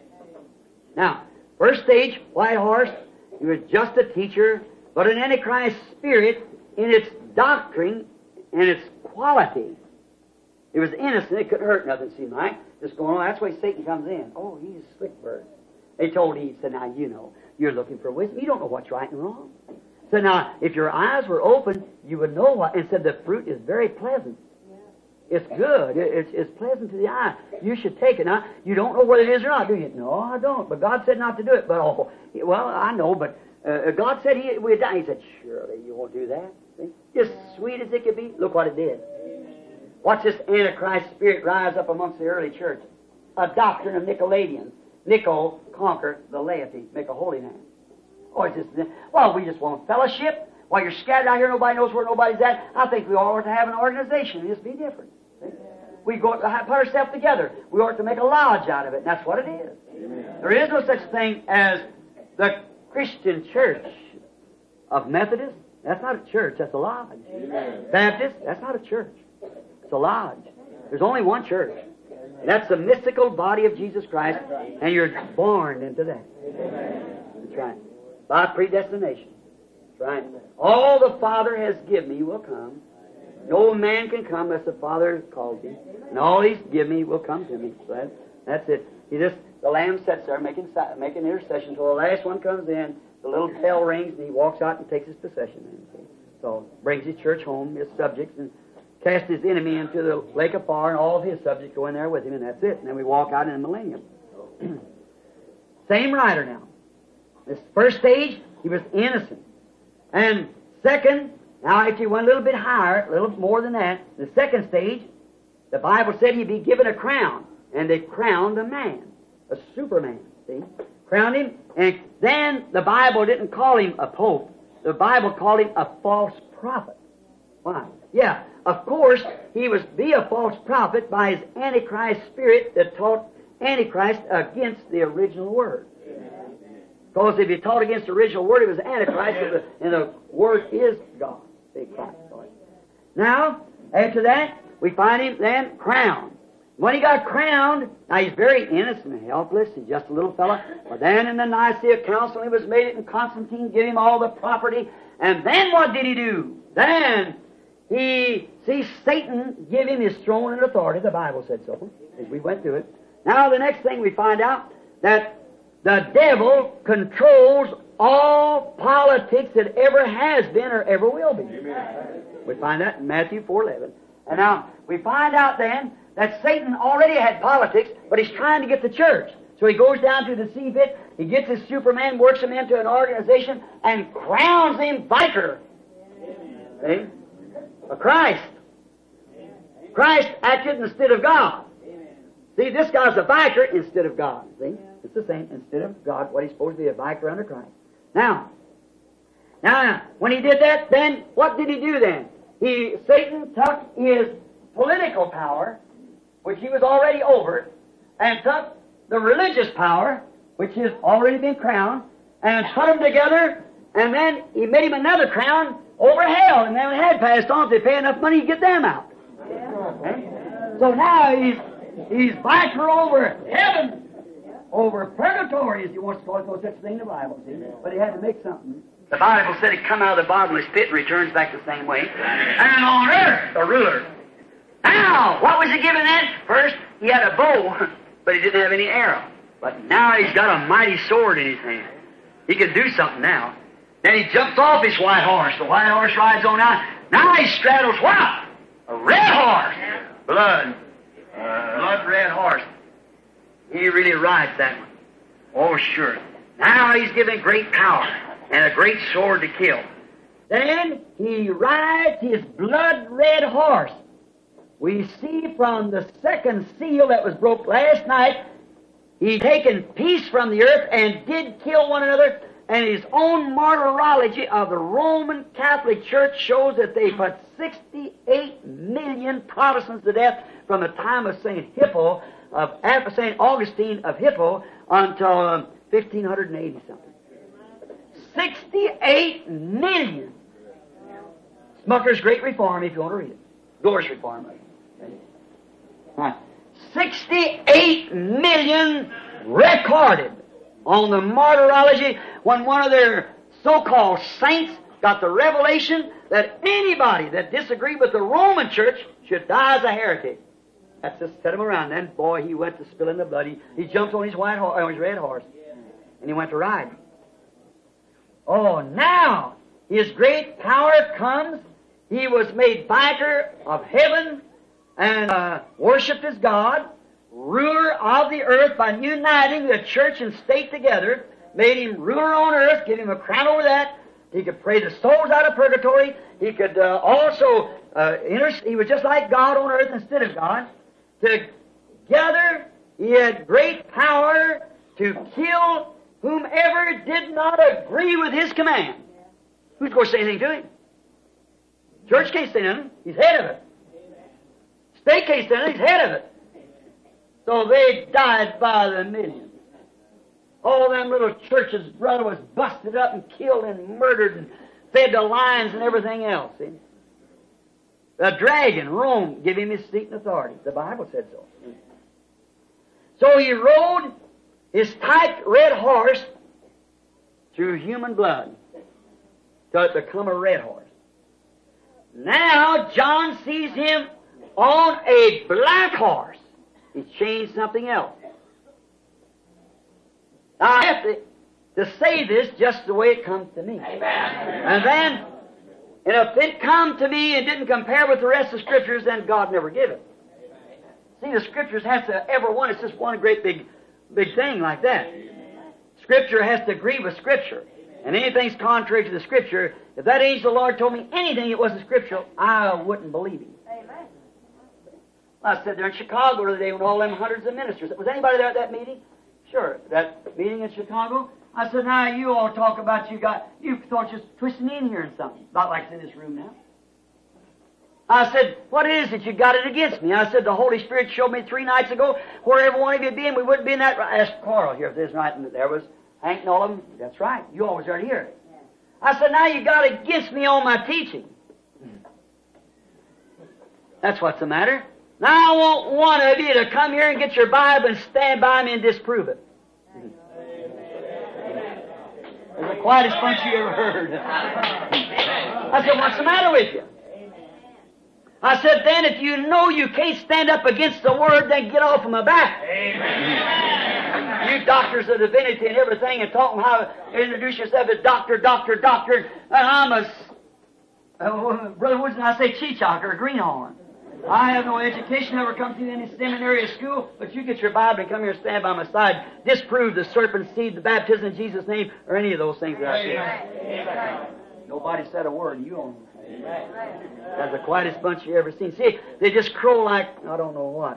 Now, first stage, white horse, he was just a teacher, but an Antichrist spirit in its doctrine and its quality. It was innocent. It couldn't hurt nothing, seemed like. Just going on. That's why Satan comes in. Oh, he's a slick bird. They told Eve, said, now, you know, you're looking for wisdom. You don't know what's right and wrong. So now, if your eyes were open, you would know what. And said the fruit is very pleasant. It's good. It's pleasant to the eye. You should take it. Now, you don't know whether it is or not, do you? No, I don't. But God said not to do it. But, oh, well, I know, but God said we'd die. He said, surely you won't do that. See? Just sweet as it could be. Look what it did. Watch this Antichrist spirit rise up amongst the early church. A doctrine of Nicolaitans. Nicol, conquer the laity, make a holy man. Oh, it's just, well, we just want fellowship. While you're scattered out here, nobody knows where nobody's at. I think we ought to have an organization and just be different. See? We ought to put ourselves together. We ought to make a lodge out of it, and that's what it is. Amen. There is no such thing as the Christian church of Methodists. That's not a church, that's a lodge. Amen. Baptist, that's not a church. It's a lodge. There's only one church. That's the mystical body of Jesus Christ, and you're born into that. That's right. By predestination. That's right. All the Father has given me will come. No man can come unless the Father calls him. And all He's given me will come to me. So that's it. The Lamb sits there making intercession until the last one comes in. The little bell rings, and He walks out and takes His possession. So brings His church home, His subjects, and cast his enemy into the lake of fire, and all of his subjects go in there with him, and that's it. And then we walk out in the millennium. Same writer now. This first stage, he was innocent. And second, now if you went a little bit higher, a little more than that, the second stage, the Bible said he'd be given a crown. And they crowned a man, a superman, see? Crowned him, and then the Bible didn't call him a pope. The Bible called him a false prophet. Why? Yeah, of course, he was be a false prophet by his Antichrist spirit that taught Antichrist against the original Word. Because if he taught against the original Word, it was Antichrist, and the Word is God. See, Christ. Now, after that, we find him then crowned. When he got crowned, now he's very innocent and helpless. He's just a little fellow. But then in the Nicaea Council, he was made it, and Constantine gave him all the property. And then what did he do? Then he sees Satan give him his throne and authority. The Bible said so, as we went through it. Now the next thing we find out that the devil controls all politics that ever has been or ever will be. Amen. We find that in Matthew 4:11. And now we find out then that Satan already had politics, but he's trying to get the church. So he goes down to the sea pit, he gets his Superman, works him into an organization, and crowns him vicar. See? A Christ. Christ acted instead of God. See, this guy's a vicar instead of God. See? It's the same. Instead of God, what he's supposed to be, a vicar under Christ. Now, when he did that, then what did he do then? Satan took his political power, which he was already over, and took the religious power, which has already been crowned, and put them together, and then he made him another crown over hell, and then when it had passed on, if they pay enough money, you get them out. Okay? So now he's vicar over heaven, over purgatory, as he wants to call it. No such thing in the Bible, see? But he had to make something. The Bible said he'd come out of the bottomless pit and returns back the same way. And on earth, a ruler. Now, what was he given then? First, he had a bow, but he didn't have any arrow. But now he's got a mighty sword in his hand. He can do something now. Then he jumps off his white horse. The white horse rides on out. Now he straddles what? A red horse. Blood red horse. He really rides that one. Oh, sure. Now he's given great power and a great sword to kill. Then he rides his blood-red horse. We see from the second seal that was broke last night, he'd taken peace from the earth and did kill one another, and his own martyrology of the Roman Catholic Church shows that they put 68 million Protestants to death from the time of St. Augustine of Hippo until 1580 something. 68 million. Smucker's Great Reform, if you want to read it. Doors Reform. 68 million recorded on the martyrology when one of their so-called saints got the revelation that anybody that disagreed with the Roman Church should die as a heretic. That's just set him around. Then, boy, he went to spilling the blood. He jumped on his his red horse, and he went to ride. Oh, now his great power comes. He was made vicar of heaven and worshipped as God, ruler of the earth by uniting the church and state together, made him ruler on earth, give him a crown over that. He could pray the souls out of purgatory. He could also he was just like God on earth instead of God. Together, he had great power to kill whomever did not agree with his command. Who's going to say anything to him? Church can't say nothing. He's head of it. State can't say nothing. He's head of it. So they died by the millions. All them little churches, brother, was busted up and killed and murdered and fed to lions and everything else. See? The dragon, Rome, gave him his seat and authority. The Bible said so. So he rode his tight red horse through human blood till it become a red horse. Now John sees him on a black horse. He's changed something else. Now I have to say this just the way it comes to me. Amen. And then And if it come to me and didn't compare with the rest of the Scriptures, then God never give it. See, the Scriptures has to, every one, it's just one great big thing like that. Scripture has to agree with Scripture. And anything's contrary to the Scripture, if that angel of the Lord told me anything that wasn't scriptural, I wouldn't believe him. Amen. I said there in Chicago today when all them hundreds of ministers. Was anybody there at that meeting? Sure. That meeting in Chicago? I said, now you all talk about you thought just twisting in here and something. Not like it's in this room now. I said, what is it you got it against me? I said, the Holy Spirit showed me 3 nights ago where every one of you be, and we wouldn't be in that. I asked Carl here if there's right, and there was Hank and all of them. That's right. You always are here. I said, now you got against me on my teaching. That's what's the matter. Now I want one of you to come here and get your Bible and stand by me and disprove it. It's the quietest bunch you ever heard. I said, what's the matter with you? I said, then if you know you can't stand up against the Word, then get off of my back. Amen. You doctors of divinity and everything and talking how to introduce yourself as doctor, and I'm Brother Woods and I say cheechak or a greenhorn. I have no education, never come through any seminary or school, but you get your Bible and come here and stand by my side. Disprove the serpent seed, the baptism in Jesus' name, or any of those things that I said. Nobody said a word. You only. That's the quietest bunch you ever seen. See, they just crow like, I don't know what.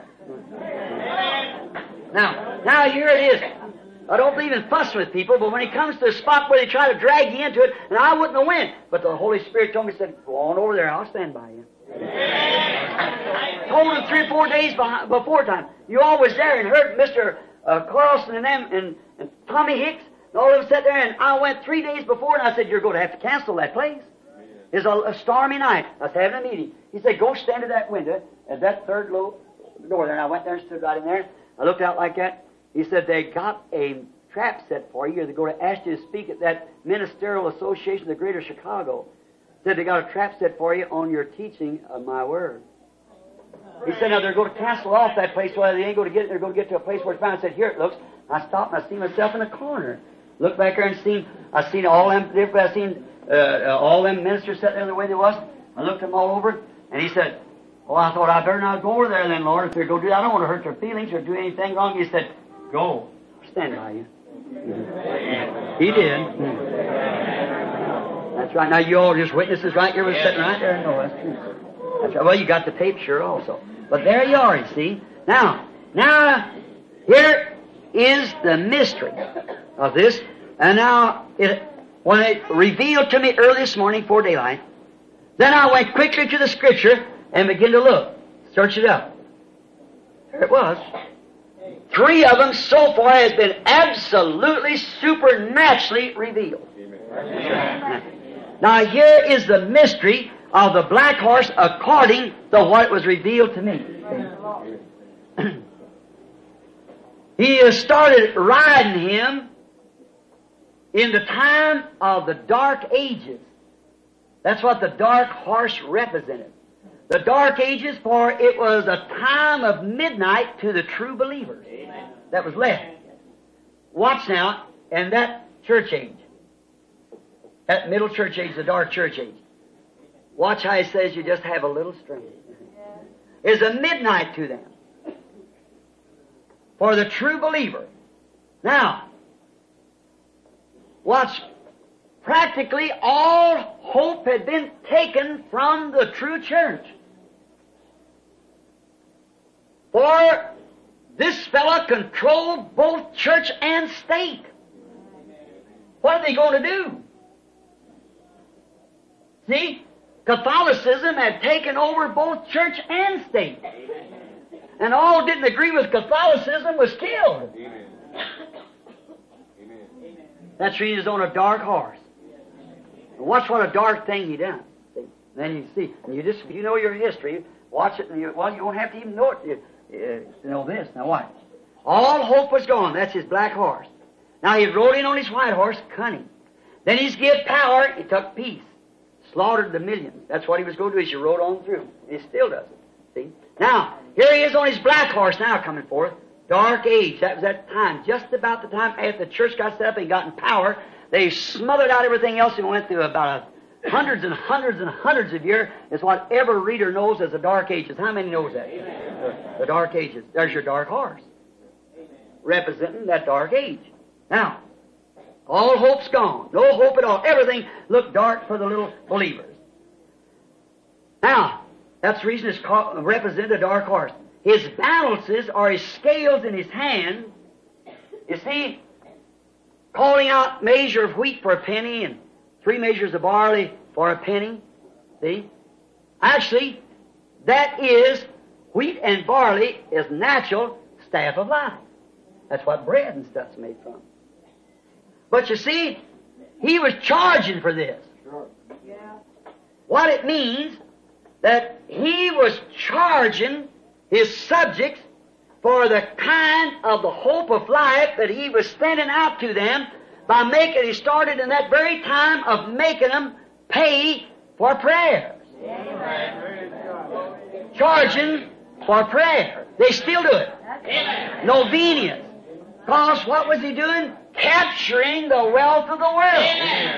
Now here it is. I don't believe in fussing with people, but when it comes to a spot where they try to drag you into it, and I wouldn't have went, but the Holy Spirit told me, said, go on over there, I'll stand by you. Told him 3 or 4 days before time. You always there and heard Mr. Carlson and them and Tommy Hicks, and all of them sat there, and I went 3 days before, and I said, you're going to have to cancel that place. It's a stormy night. I was having a meeting. He said, go stand at that window, at that third low door there. And I went there and stood right in there. I looked out like that. He said, they got a trap set for you. They're going to ask you to speak at that Ministerial Association of the Greater Chicago. He said, they got a trap set for you on your teaching of my word. He said, now they're going to cancel off that place. Well, they ain't going to get it. They're going to get to a place where it's found. I said, here it looks. I stopped and I seen myself in a corner. Looked back there and I seen all them different. I seen all them ministers sitting there the way they was. I looked them all over, and he said, oh, I thought I better not go over there then, Lord. If they're going to do that, I don't want to hurt their feelings or do anything wrong. He said, go. Stand by you. He did. That's right. Now, you all just witnesses right here was sitting right there. No, that's true. That's right. Well, you got the tape, sure, also. But there you are, you see. Now, here is the mystery of this. And now, when it revealed to me early this morning before daylight, then I went quickly to the Scripture and began to look, search it up. There it was. 3 of them so far has been absolutely supernaturally revealed. Amen. Now here is the mystery of the black horse according to what was revealed to me. He started riding him in the time of the Dark Ages. That's what the dark horse represented. The Dark Ages, for it was a time of midnight to the true believers. Amen. That was left. Watch now, and that church age, that middle church age, the dark church age. Watch how he says you just have a little strength. Is a midnight to them. For the true believer. Now, watch. Practically all hope had been taken from the true church. For this fellow controlled both church and state. What are they going to do? See, Catholicism had taken over both church and state. And all didn't agree with Catholicism was killed. That's the reason he's on a dark horse. And watch what a dark thing he done. See? Then you see, and you know your history, watch it, and you won't have to even know it to know this. Now watch. All hope was gone. That's his black horse. Now he rode in on his white horse, cunning. Then he's give power, he took peace. Slaughtered the millions. That's what he was going to do, as he rode on through. And he still does it. See? Now, here he is on his black horse now coming forth. Dark age. That was that time. Just about the time after the church got set up and got in power, they smothered out everything else and went through about hundreds and hundreds and hundreds of years is what every reader knows as the Dark Ages. How many knows that? The Dark Ages. There's your dark horse, representing that dark age. Now, all hope's gone. No hope at all. Everything looked dark for the little believers. Now, that's the reason it's called, represented a dark horse. His balances are his scales in his hand. You see, calling out measure of wheat for a penny and 3 measures of barley for a penny. See? Actually, that is, wheat and barley is natural staff of life. That's what bread and stuff's made from. But you see, he was charging for this. What it means, that he was charging his subjects for the kind of the hope of life that he was sending out to them by making, he started in that very time of making them pay for prayers. Charging for prayer. They still do it. Novenias. Because what was he doing? Capturing the wealth of the world.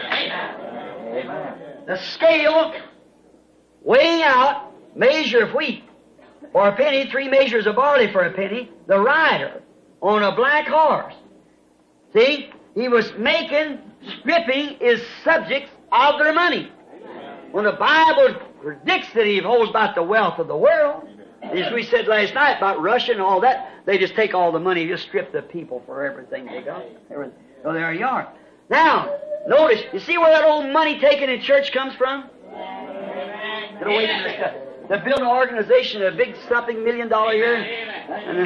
The scale, weighing out measure of wheat for a penny, 3 measures of barley for a penny, the rider on a black horse. See? He was stripping his subjects of their money. When the Bible predicts that he holds back the wealth of the world, as we said last night about Russia and all that, they just take all the money, just strip the people for everything they got. So there you are. Now, notice, you see where that old money taken in church comes from? Get away from this stuff. They build an organization, a big something $1 million here. And,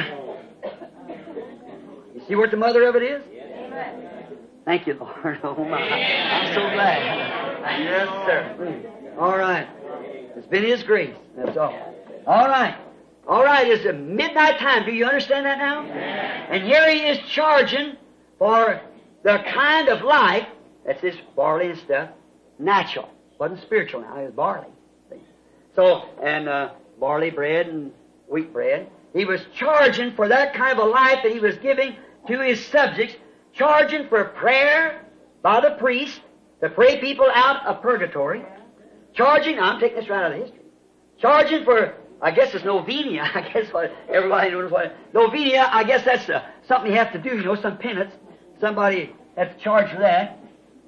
you see what the mother of it is? Thank you, Lord. Oh my. I'm so glad. Yes, sir. All right. It's been His grace. That's all. All right. All right. It's a midnight time. Do you understand that now? And here he is charging for the kind of life, that's this barley and stuff, natural. Wasn't spiritual now. It was barley. So, and barley bread and wheat bread. He was charging for that kind of a life that he was giving to his subjects, charging for prayer by the priest to pray people out of purgatory, charging, I'm taking this right out of history, charging for, I guess it's novenia, I guess what everybody knows what, novenia, I guess that's something you have to do, some penance, somebody has to charge for that.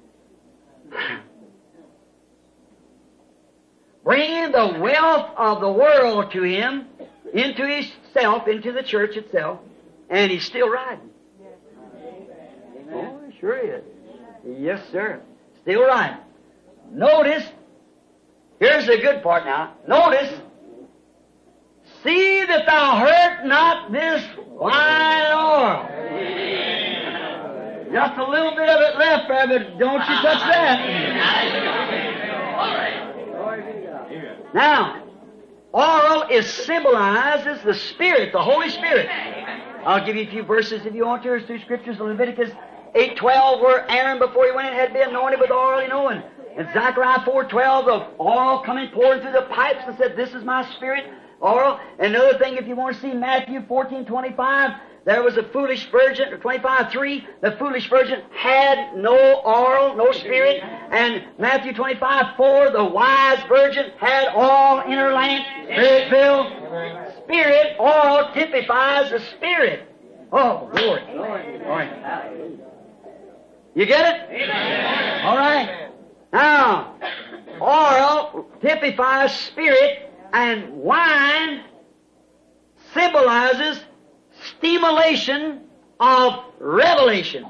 Bringing the wealth of the world to him, into himself, into the church itself, and he's still riding. Oh, he sure is. Yes, sir. Still riding. Notice, here's the good part now. Notice, see that thou hurt not this wine oil. Just a little bit of it left there, but don't you touch that. Now, oil symbolizes the Spirit, the Holy Spirit. I'll give you a few verses if you want to. There's 2 scriptures, Leviticus 8:12, where Aaron, before he went in, had been anointed with oil, and Zechariah 4:12, the oil coming pouring through the pipes, and said, "This is my Spirit." Oil. Another thing, if you want to see Matthew 14:25, there was a foolish virgin, or 25:3, the foolish virgin had no oil, no Spirit, and Matthew 25:4, the wise virgin had oil in her lamp, Spirit-filled. Spirit, oil typifies the Spirit. Oh, glory. All right. You get it? Amen. All right. Now, oil typifies Spirit, and wine symbolizes stimulation of revelation.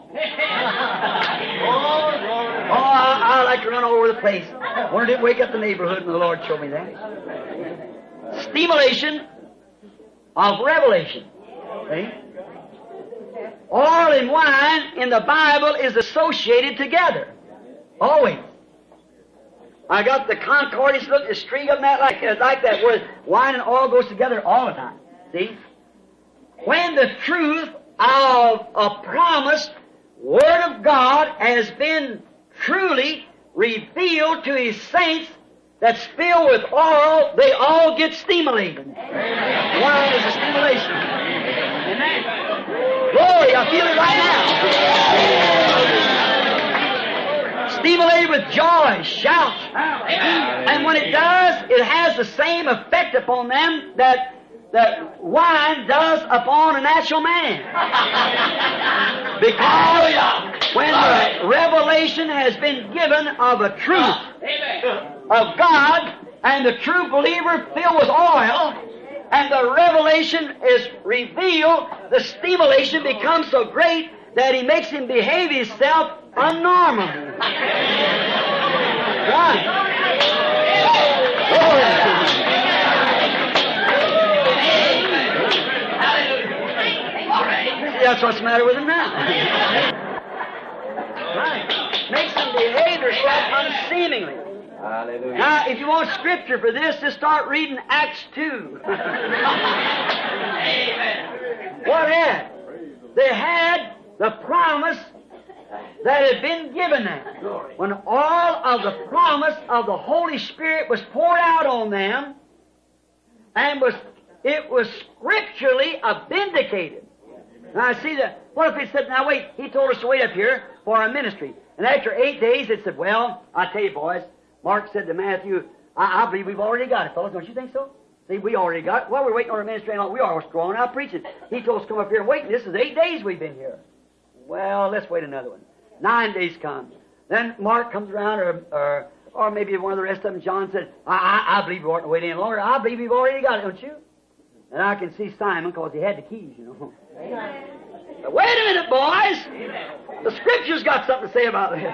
I like to run all over the place. I wanted to wake up the neighborhood, and the Lord showed me that. Stimulation of revelation. See? Oil and wine in the Bible is associated together. Always. I got the concordance, look, the streak of that like that, where wine and oil goes together all the time. See? When the truth of a promised Word of God has been truly revealed to His saints that's filled with oil, they all get stimulated. Wine is a stimulation. Amen. Glory, I feel it right stimulated with joy, shouts. And when it does, it has the same effect upon them that wine does upon a natural man. Because when the revelation has been given of a truth of God, and the true believer filled with oil, and the revelation is revealed, the stimulation becomes so great that he makes him behave himself unnormal. Right. That's what's the matter with him now. Right. Makes him behave himself unseemingly. Hallelujah. Now, if you want scripture for this, just start reading Acts 2. Amen. What had? They had the promise that had been given them. When all of the promise of the Holy Spirit was poured out on them, and it was scripturally vindicated. Now, I see that. What if it said, now wait, he told us to wait up here for our ministry. And after 8 days, it said, well, I tell you, boys, Mark said to Matthew, I believe we've already got it, fellas. Don't you think so? See, we already got it. Well, we're waiting on our ministry and all. We are going out preaching. He told us to come up here and wait. This is 8 days we've been here. Well, let's wait another one. 9 days come. Then Mark comes around, or maybe one of the rest of them, John said, I believe we oughtn't to wait any longer. I believe we've already got it, don't you? And I can see Simon, because he had the keys, you know. But wait a minute, boys. The Scripture's got something to say about this.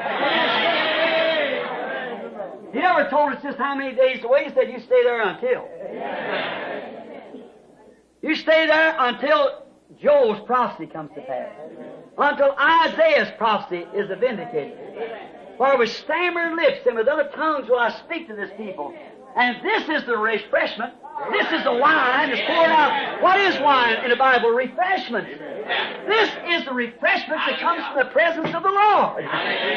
He never told us just how many days to wait. He said, you stay there until. You stay there until Joel's prophecy comes to pass. Until Isaiah's prophecy is vindicated. For with stammering lips and with other tongues will I speak to this people. And this is the refreshment. This is the wine that's poured out. What is wine in the Bible? Refreshment. This is the refreshment that comes from the presence of the Lord.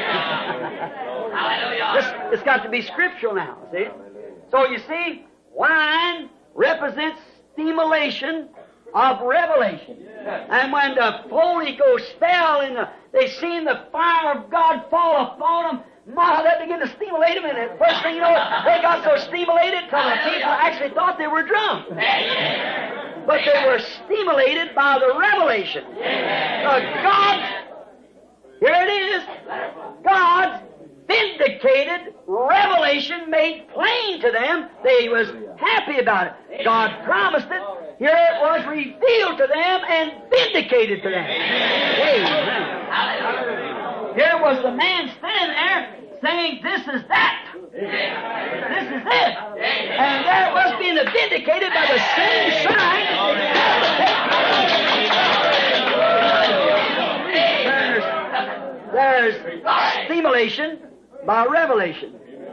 It's got to be scriptural now, see? So you see, wine represents stimulation of revelation. And when the Holy Ghost fell and they seen the fire of God fall upon them, my, that began to stimulate them, and the first thing you know, they got so stimulated till the people actually thought they were drunk. But they were stimulated by the revelation. God, here it is, God's vindicated revelation made plain to them. They was happy about it. God promised it. Here it was revealed to them and vindicated to them. Amen. Here was the man standing there saying, this is that. This is it. And there it was being vindicated by the same sign. There's stimulation by revelation.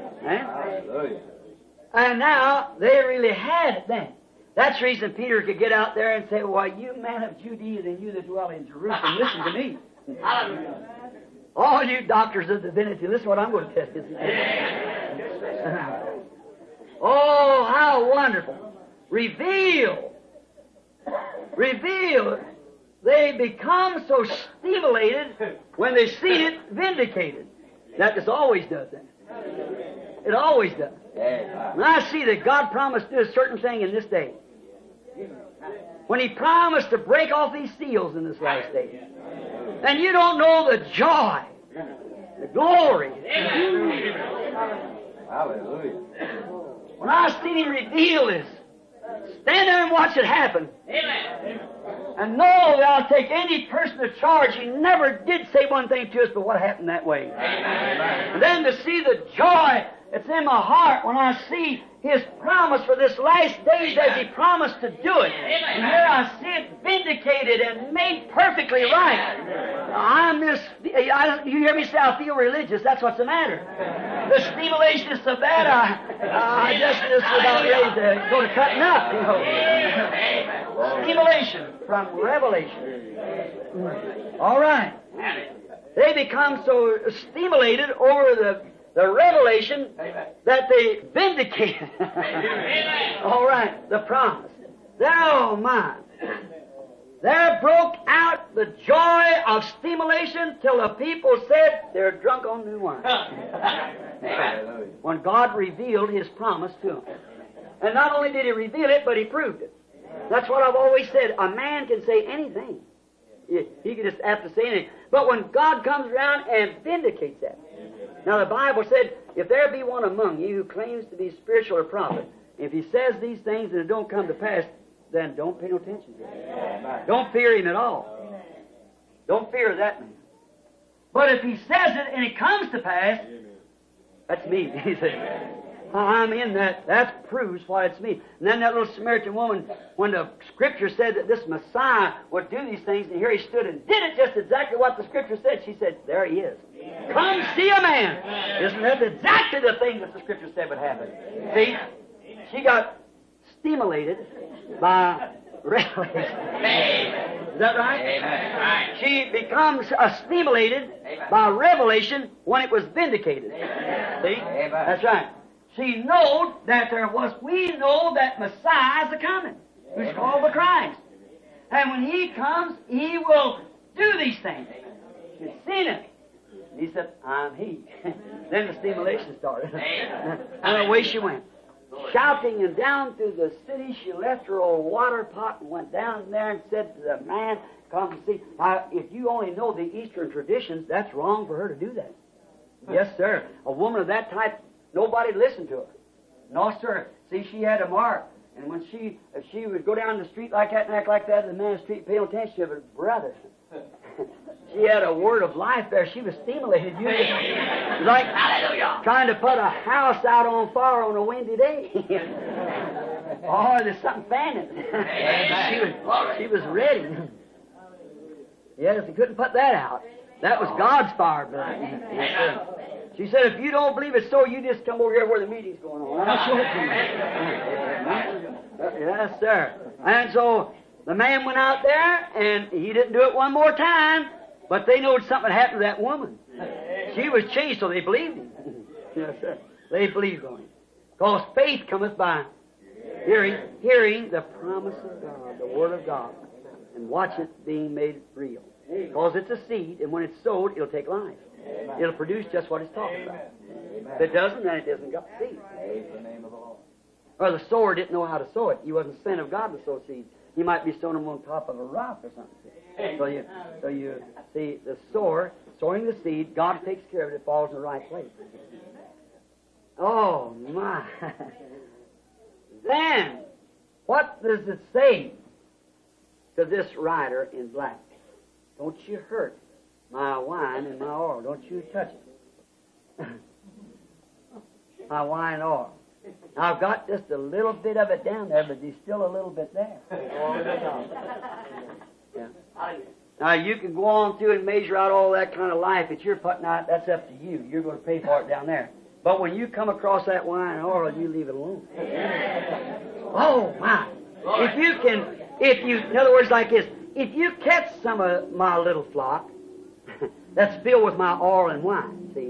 And now they really had it then. That's the reason Peter could get out there and say, why, you man of Judea and you that dwell in Jerusalem, listen to me. All you doctors of divinity, listen to what I'm going to tell you. Oh, how wonderful. Reveal. They become so stimulated when they see it vindicated. That just always does that. It always does. When I see that God promised to do a certain thing in this day, when He promised to break off these seals in this last day, and you don't know the joy, the glory. Hallelujah. When I seen Him reveal this, stand there and watch it happen. And know that I'll take any person to charge. He never did say one thing to us, but what happened that way. And then to see the joy that's in my heart when I see His promise for this last days as He promised to do it. And here I see it vindicated and made perfectly right. Now, you hear me say I feel religious. That's what's the matter. The stimulation is so bad, I just about ready to go to cutting up, you know. Stimulation from revelation. All right. They become so stimulated over the revelation that they vindicate. All right, the promise. Oh my. there broke out the joy of stimulation till the people said they're drunk on new wine. When God revealed His promise to them. And not only did He reveal it, but He proved it. That's what I've always said. A man can say anything. He can just have to say anything. But when God comes around and vindicates that. Now the Bible said, if there be one among you who claims to be spiritual or prophet, if he says these things and it don't come to pass, then don't pay no attention to him. Don't fear him at all. Don't fear that man. But if he says it and it comes to pass, that's me. He said, I'm in that. That proves why it's me. And then that little Samaritan woman, when the Scripture said that this Messiah would do these things, and here he stood and did it just exactly what the Scripture said, she said, there he is. Come see a man. Isn't that exactly the thing that the Scripture said would happen? See? She got stimulated by revelation. Is that right? Amen. She becomes stimulated by revelation when it was vindicated. See? That's right. She knows that we know that Messiah is a-coming, who's called the Christ. And when He comes, He will do these things. She's seen it. He said, I'm He. Then the stimulation started. And away she went. Shouting, and down through the city she left her old water pot and went down there and said to the man, come and see. Now, if you only know the Eastern traditions, that's wrong for her to do that. Yes, sir. A woman of that type, nobody listened to her. No, sir. See, she had a mark. And when if she would go down the street like that and act like that, and the man in the street pay no attention to her brother. She had a word of life there. She was stimulated. You was like trying to put a house out on fire on a windy day. Oh, there's something fanning. She was ready. Yes, he couldn't put that out. That was God's fire burning. She said, if you don't believe it's so, you just come over here where the meeting's going on. I'll show it to you. Yes, sir. And so the man went out there, and he didn't do it one more time, but they knew something had happened to that woman. She was changed, so they believed him. Yes, sir. They believed on him. Because faith cometh by hearing the promise of God, the Word of God, and watch it being made real. Because it's a seed, and when it's sowed, it'll take life. It'll produce just what it's talking about. If it doesn't, then it doesn't got seed. Or the sower didn't know how to sow it. He wasn't sent of God to sow seeds. He might be sowing them on top of a rock or something. So you see, the sower sowing the seed, God takes care of it. It falls in the right place. Oh my! Then, what does it say to this rider in black? Don't you hurt my wine and my oil. Don't you touch it. My wine and oil. Now, I've got just a little bit of it down there, but there's still a little bit there. Yeah. Now, you can go on through and measure out all that kind of life that you're putting out. That's up to you. You're going to pay for it down there. But when you come across that wine and oil, you leave it alone. Oh, my. In other words, like this, if you catch some of my little flock that's filled with my oil and wine, see?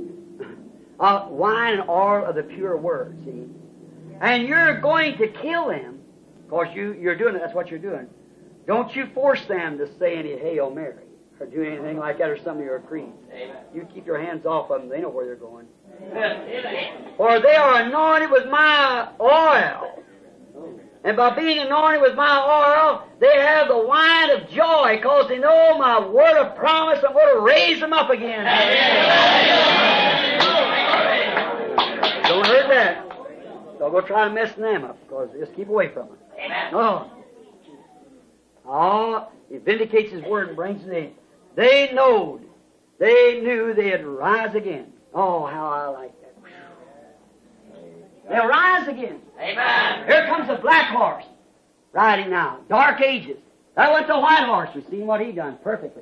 Wine and oil of the pure word, see? And you're going to kill them, because you're doing it, that's what you're doing. Don't you force them to say any Hail Mary, or do anything like that, or some of your creeds. You keep your hands off of them, they know where they're going. For they are anointed with my oil. And by being anointed with my oil, they have the wine of joy, because they know my word of promise. I'm going to raise them up again. Don't hurt that. Don't go try to mess them up, because just keep away from them. Oh, He vindicates His word and brings it in. They knew they'd rise again. Oh, how I like that. They'll rise again. Amen. Here comes a black horse riding now. Dark ages. That went the white horse. We've seen what he done perfectly.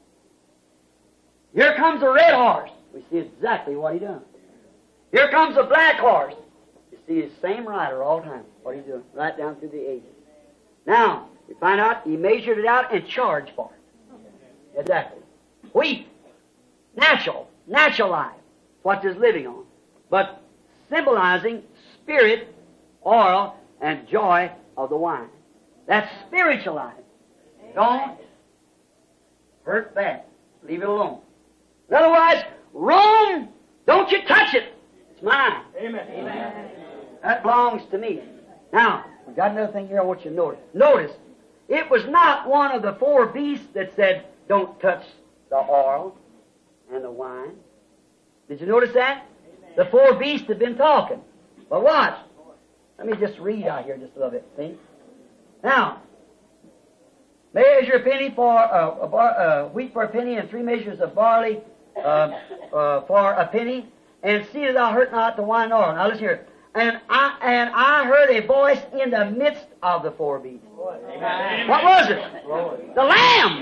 Here comes a red horse. We see exactly what he done. Here comes a black horse. You see his same rider all the time. What he's doing. Right down through the ages. Now, you find out he measured it out and charged for it. Exactly. Wheat. Natural life. What there's living on. But symbolizing spirit, oil, and joy of the wine. That's spiritual life. Don't hurt that. Leave it alone. Otherwise, Rome, don't you touch it. It's mine. Amen. That belongs to me. Now, we've got another thing here I want you to notice. Notice, it was not one of the four beasts that said, don't touch the oil and the wine. Did you notice that? The four beasts had been talking. But watch. Let me just read out here just a little bit. See? Now, measure a penny for wheat for a penny, and 3 measures of barley for a penny, and see that thou hurt not the wine and oil. Now listen here. And I heard a voice in the midst of the four beasts. Amen. What was it? The Lamb.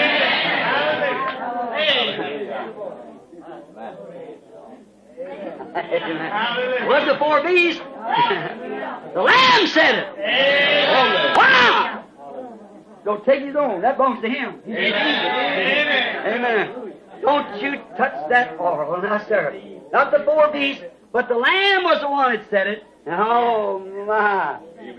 It was the four beasts. The Lamb said it. Wow! Don't take his own. That belongs to him. Amen. Don't you touch that oil. No, sir. Not the four beasts, but the Lamb was the one that said it. Oh, my.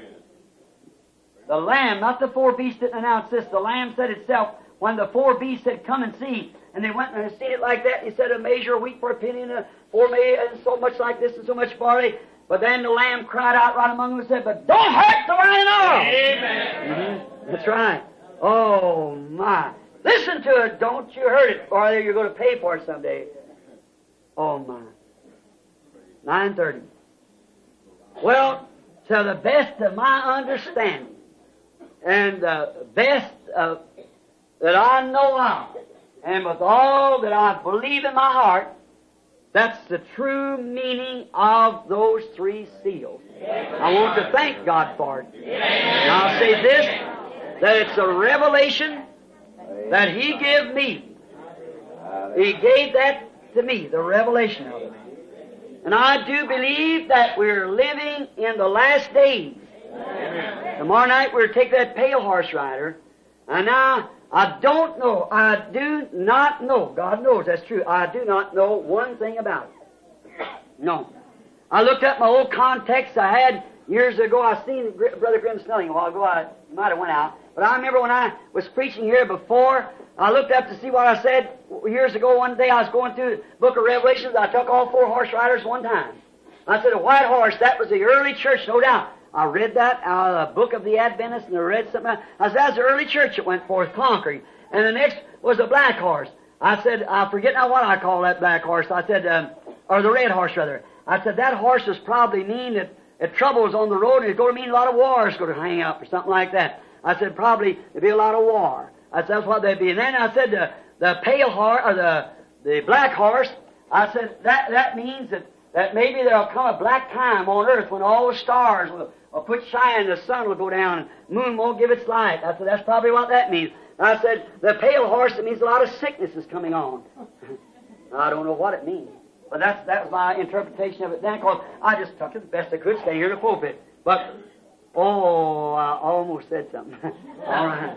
The Lamb, not the four beasts that announced this. The Lamb said itself when the four beasts said, come and see. And they went and seen it like that. He said, a measure of wheat for a penny and a 4 measure and so much like this and so much barley. But then the Lamb cried out right among them and said, but don't hurt the wine and oil. Amen. That's right. Oh, my. Listen to it. Don't you hurt it, or you're going to pay for it someday. Oh, my. 9:30. Well, to the best of my understanding, and the best that I know of, and with all that I believe in my heart, that's the true meaning of those 3 seals. I want to thank God for it. And I'll say this, that it's a revelation that He gave me. He gave that to me, the revelation of it. And I do believe that we're living in the last days. Tomorrow night we're to take that pale horse rider. And now, I don't know, I do not know, God knows that's true, I do not know one thing about it. No. I looked up my old context I had years ago. I seen Brother Grim Snelling a while ago. He might have went out. But I remember when I was preaching here before, I looked up to see what I said years ago. One day I was going through the book of Revelations. I took all 4 horse riders one time. I said, a white horse, that was the early church, no doubt. I read that out of the book of the Adventists, and I read something else. I said, that's the early church that went forth conquering. And the next was a black horse. I said, I forget now what I call that black horse. I said, or the red horse rather. I said, that horse was probably mean that trouble was on the road, and it's going to mean a lot of war is going to hang up or something like that. I said, probably there'd be a lot of war. I said, that's what they'd be. And then I said, the pale horse, or the black horse, I said, that means that maybe there'll come a black time on earth when all the stars will quit shining, the sun will go down, and the moon won't give its light. I said, that's probably what that means. I said, the pale horse, it means a lot of sickness is coming on. I don't know what it means. But that was my interpretation of it then, because I just took it the best I could, stay here in the pulpit. But, I almost said something. All right.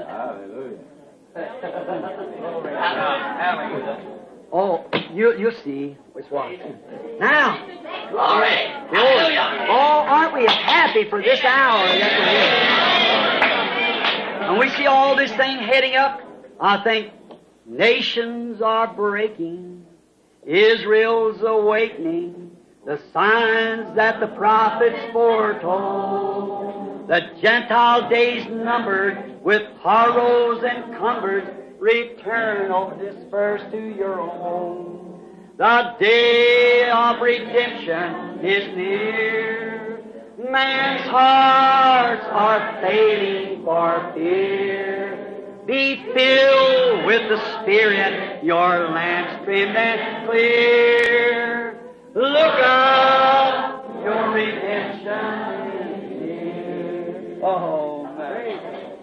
Hallelujah. Oh, you'll see which one. Now, Glory. Hallelujah. Oh, aren't we happy for this hour that we're in? And we see all this thing heading up. I think nations are breaking. Israel's awakening. The signs that the prophets foretold. The Gentile days numbered with horrors encumbered. Return, O disperse to your home. The day of redemption is near. Man's hearts are failing for fear. Be filled with the Spirit, your lamps trimmed and clear. Look up, your redemption is near. Oh, man.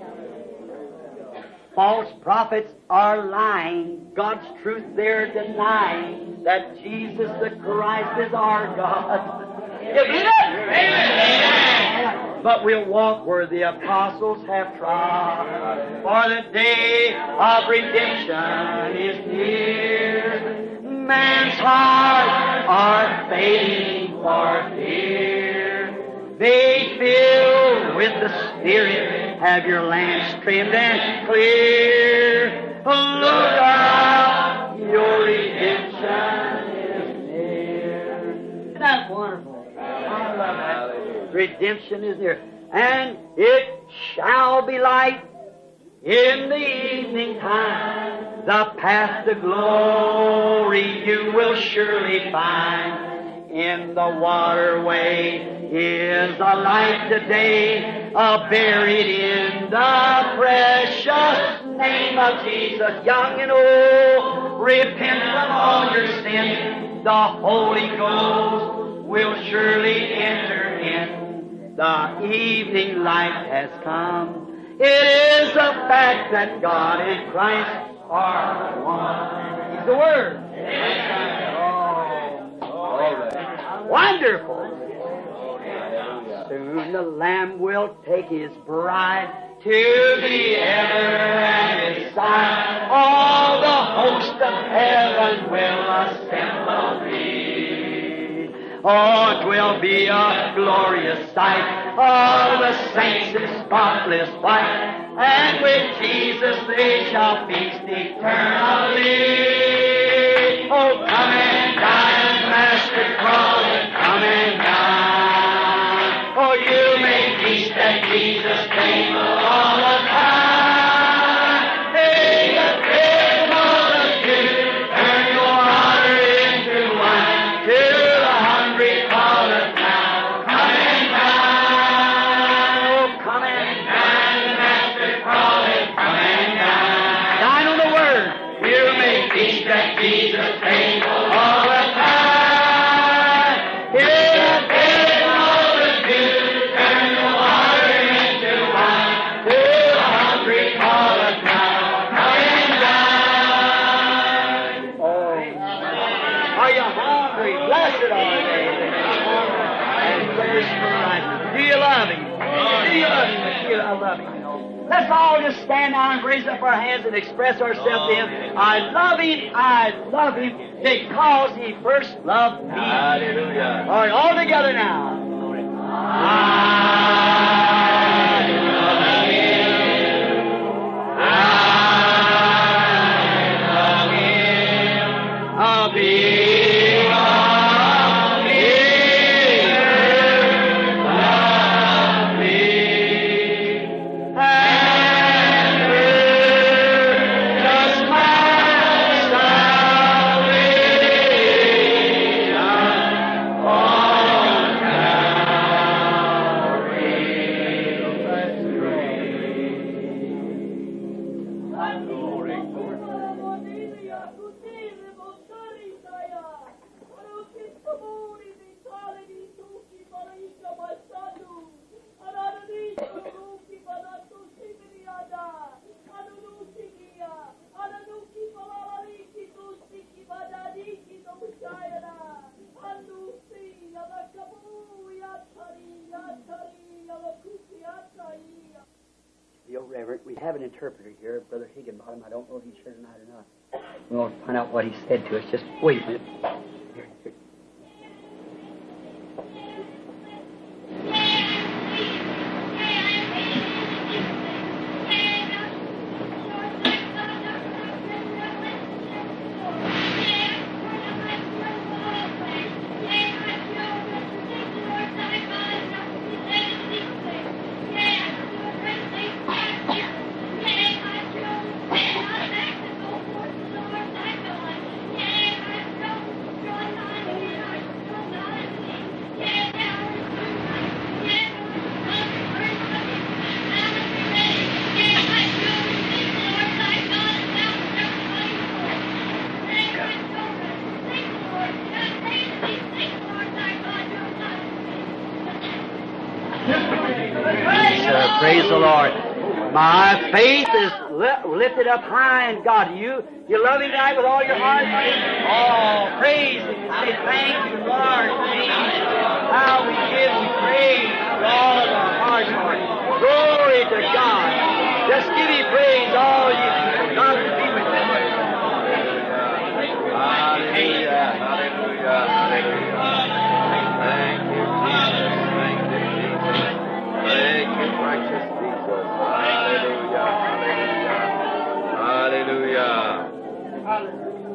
False prophets are lying. God's truth they're denying. That Jesus the Christ is our God. You believe it? Amen. But we'll walk where the apostles have trod. For the day of redemption is near. Man's hearts are fading for fear. They fill with the Spirit, have your lamps trimmed and clear. Look up, your redemption is near. Isn't that wonderful? I love that. Redemption is near. And it shall be light in the evening time. The path to glory you will surely find. In the waterway is a light today, buried in the precious name of Jesus. Young and old, repent from all your sins. The Holy Ghost will surely enter in. The evening light has come. It is a fact that God and Christ are one. He's the Word. Wonderful. Soon the Lamb will take His bride to the everlasting side. All the host of heaven will assemble thee. Oh, 'twill be a glorious sight. All the saints in spotless white, and with Jesus they shall feast eternally. Oh, come and dine, Master crawling, come and dine. Oh, you may feast at Jesus' table all the time. Hey, the great multitude, turn your water into wine. To the hungry calleth now, come and dine. Oh, come and dine, Master crawling, come and dine. Dine on the Word. You may feast at Jesus' table all the time. Hear the great multitude, turn the water into wine. To the hungry calleth now, come and dine. Oh, are you hungry? Blessed are they and thirst for life. Do you love Him? Do you love Him? I love Him. Let's all just stand now and raise up our hands and express ourselves to Him. I love Him because He first loved me. Hallelujah. All right, all together now. I love Him. I love Him. Reverend, we have an interpreter here, Brother Higginbottom. I don't know if he's here tonight or not. We'll find out what he said to us. Just wait a minute. Here. Praise the Lord. My faith is lifted up high in God. You love Him tonight with all your heart? Oh, praise Him. Say, thank you, Lord. Thank you. How we give you praise with all of our hearts, Lord. Glory to God. Just give Him praise, all you people. God to be with you. Hallelujah. Hallelujah. Hallelujah. Thank you, Jesus. Thank you, Jesus. Thank you, precious Jesus. Hallelujah.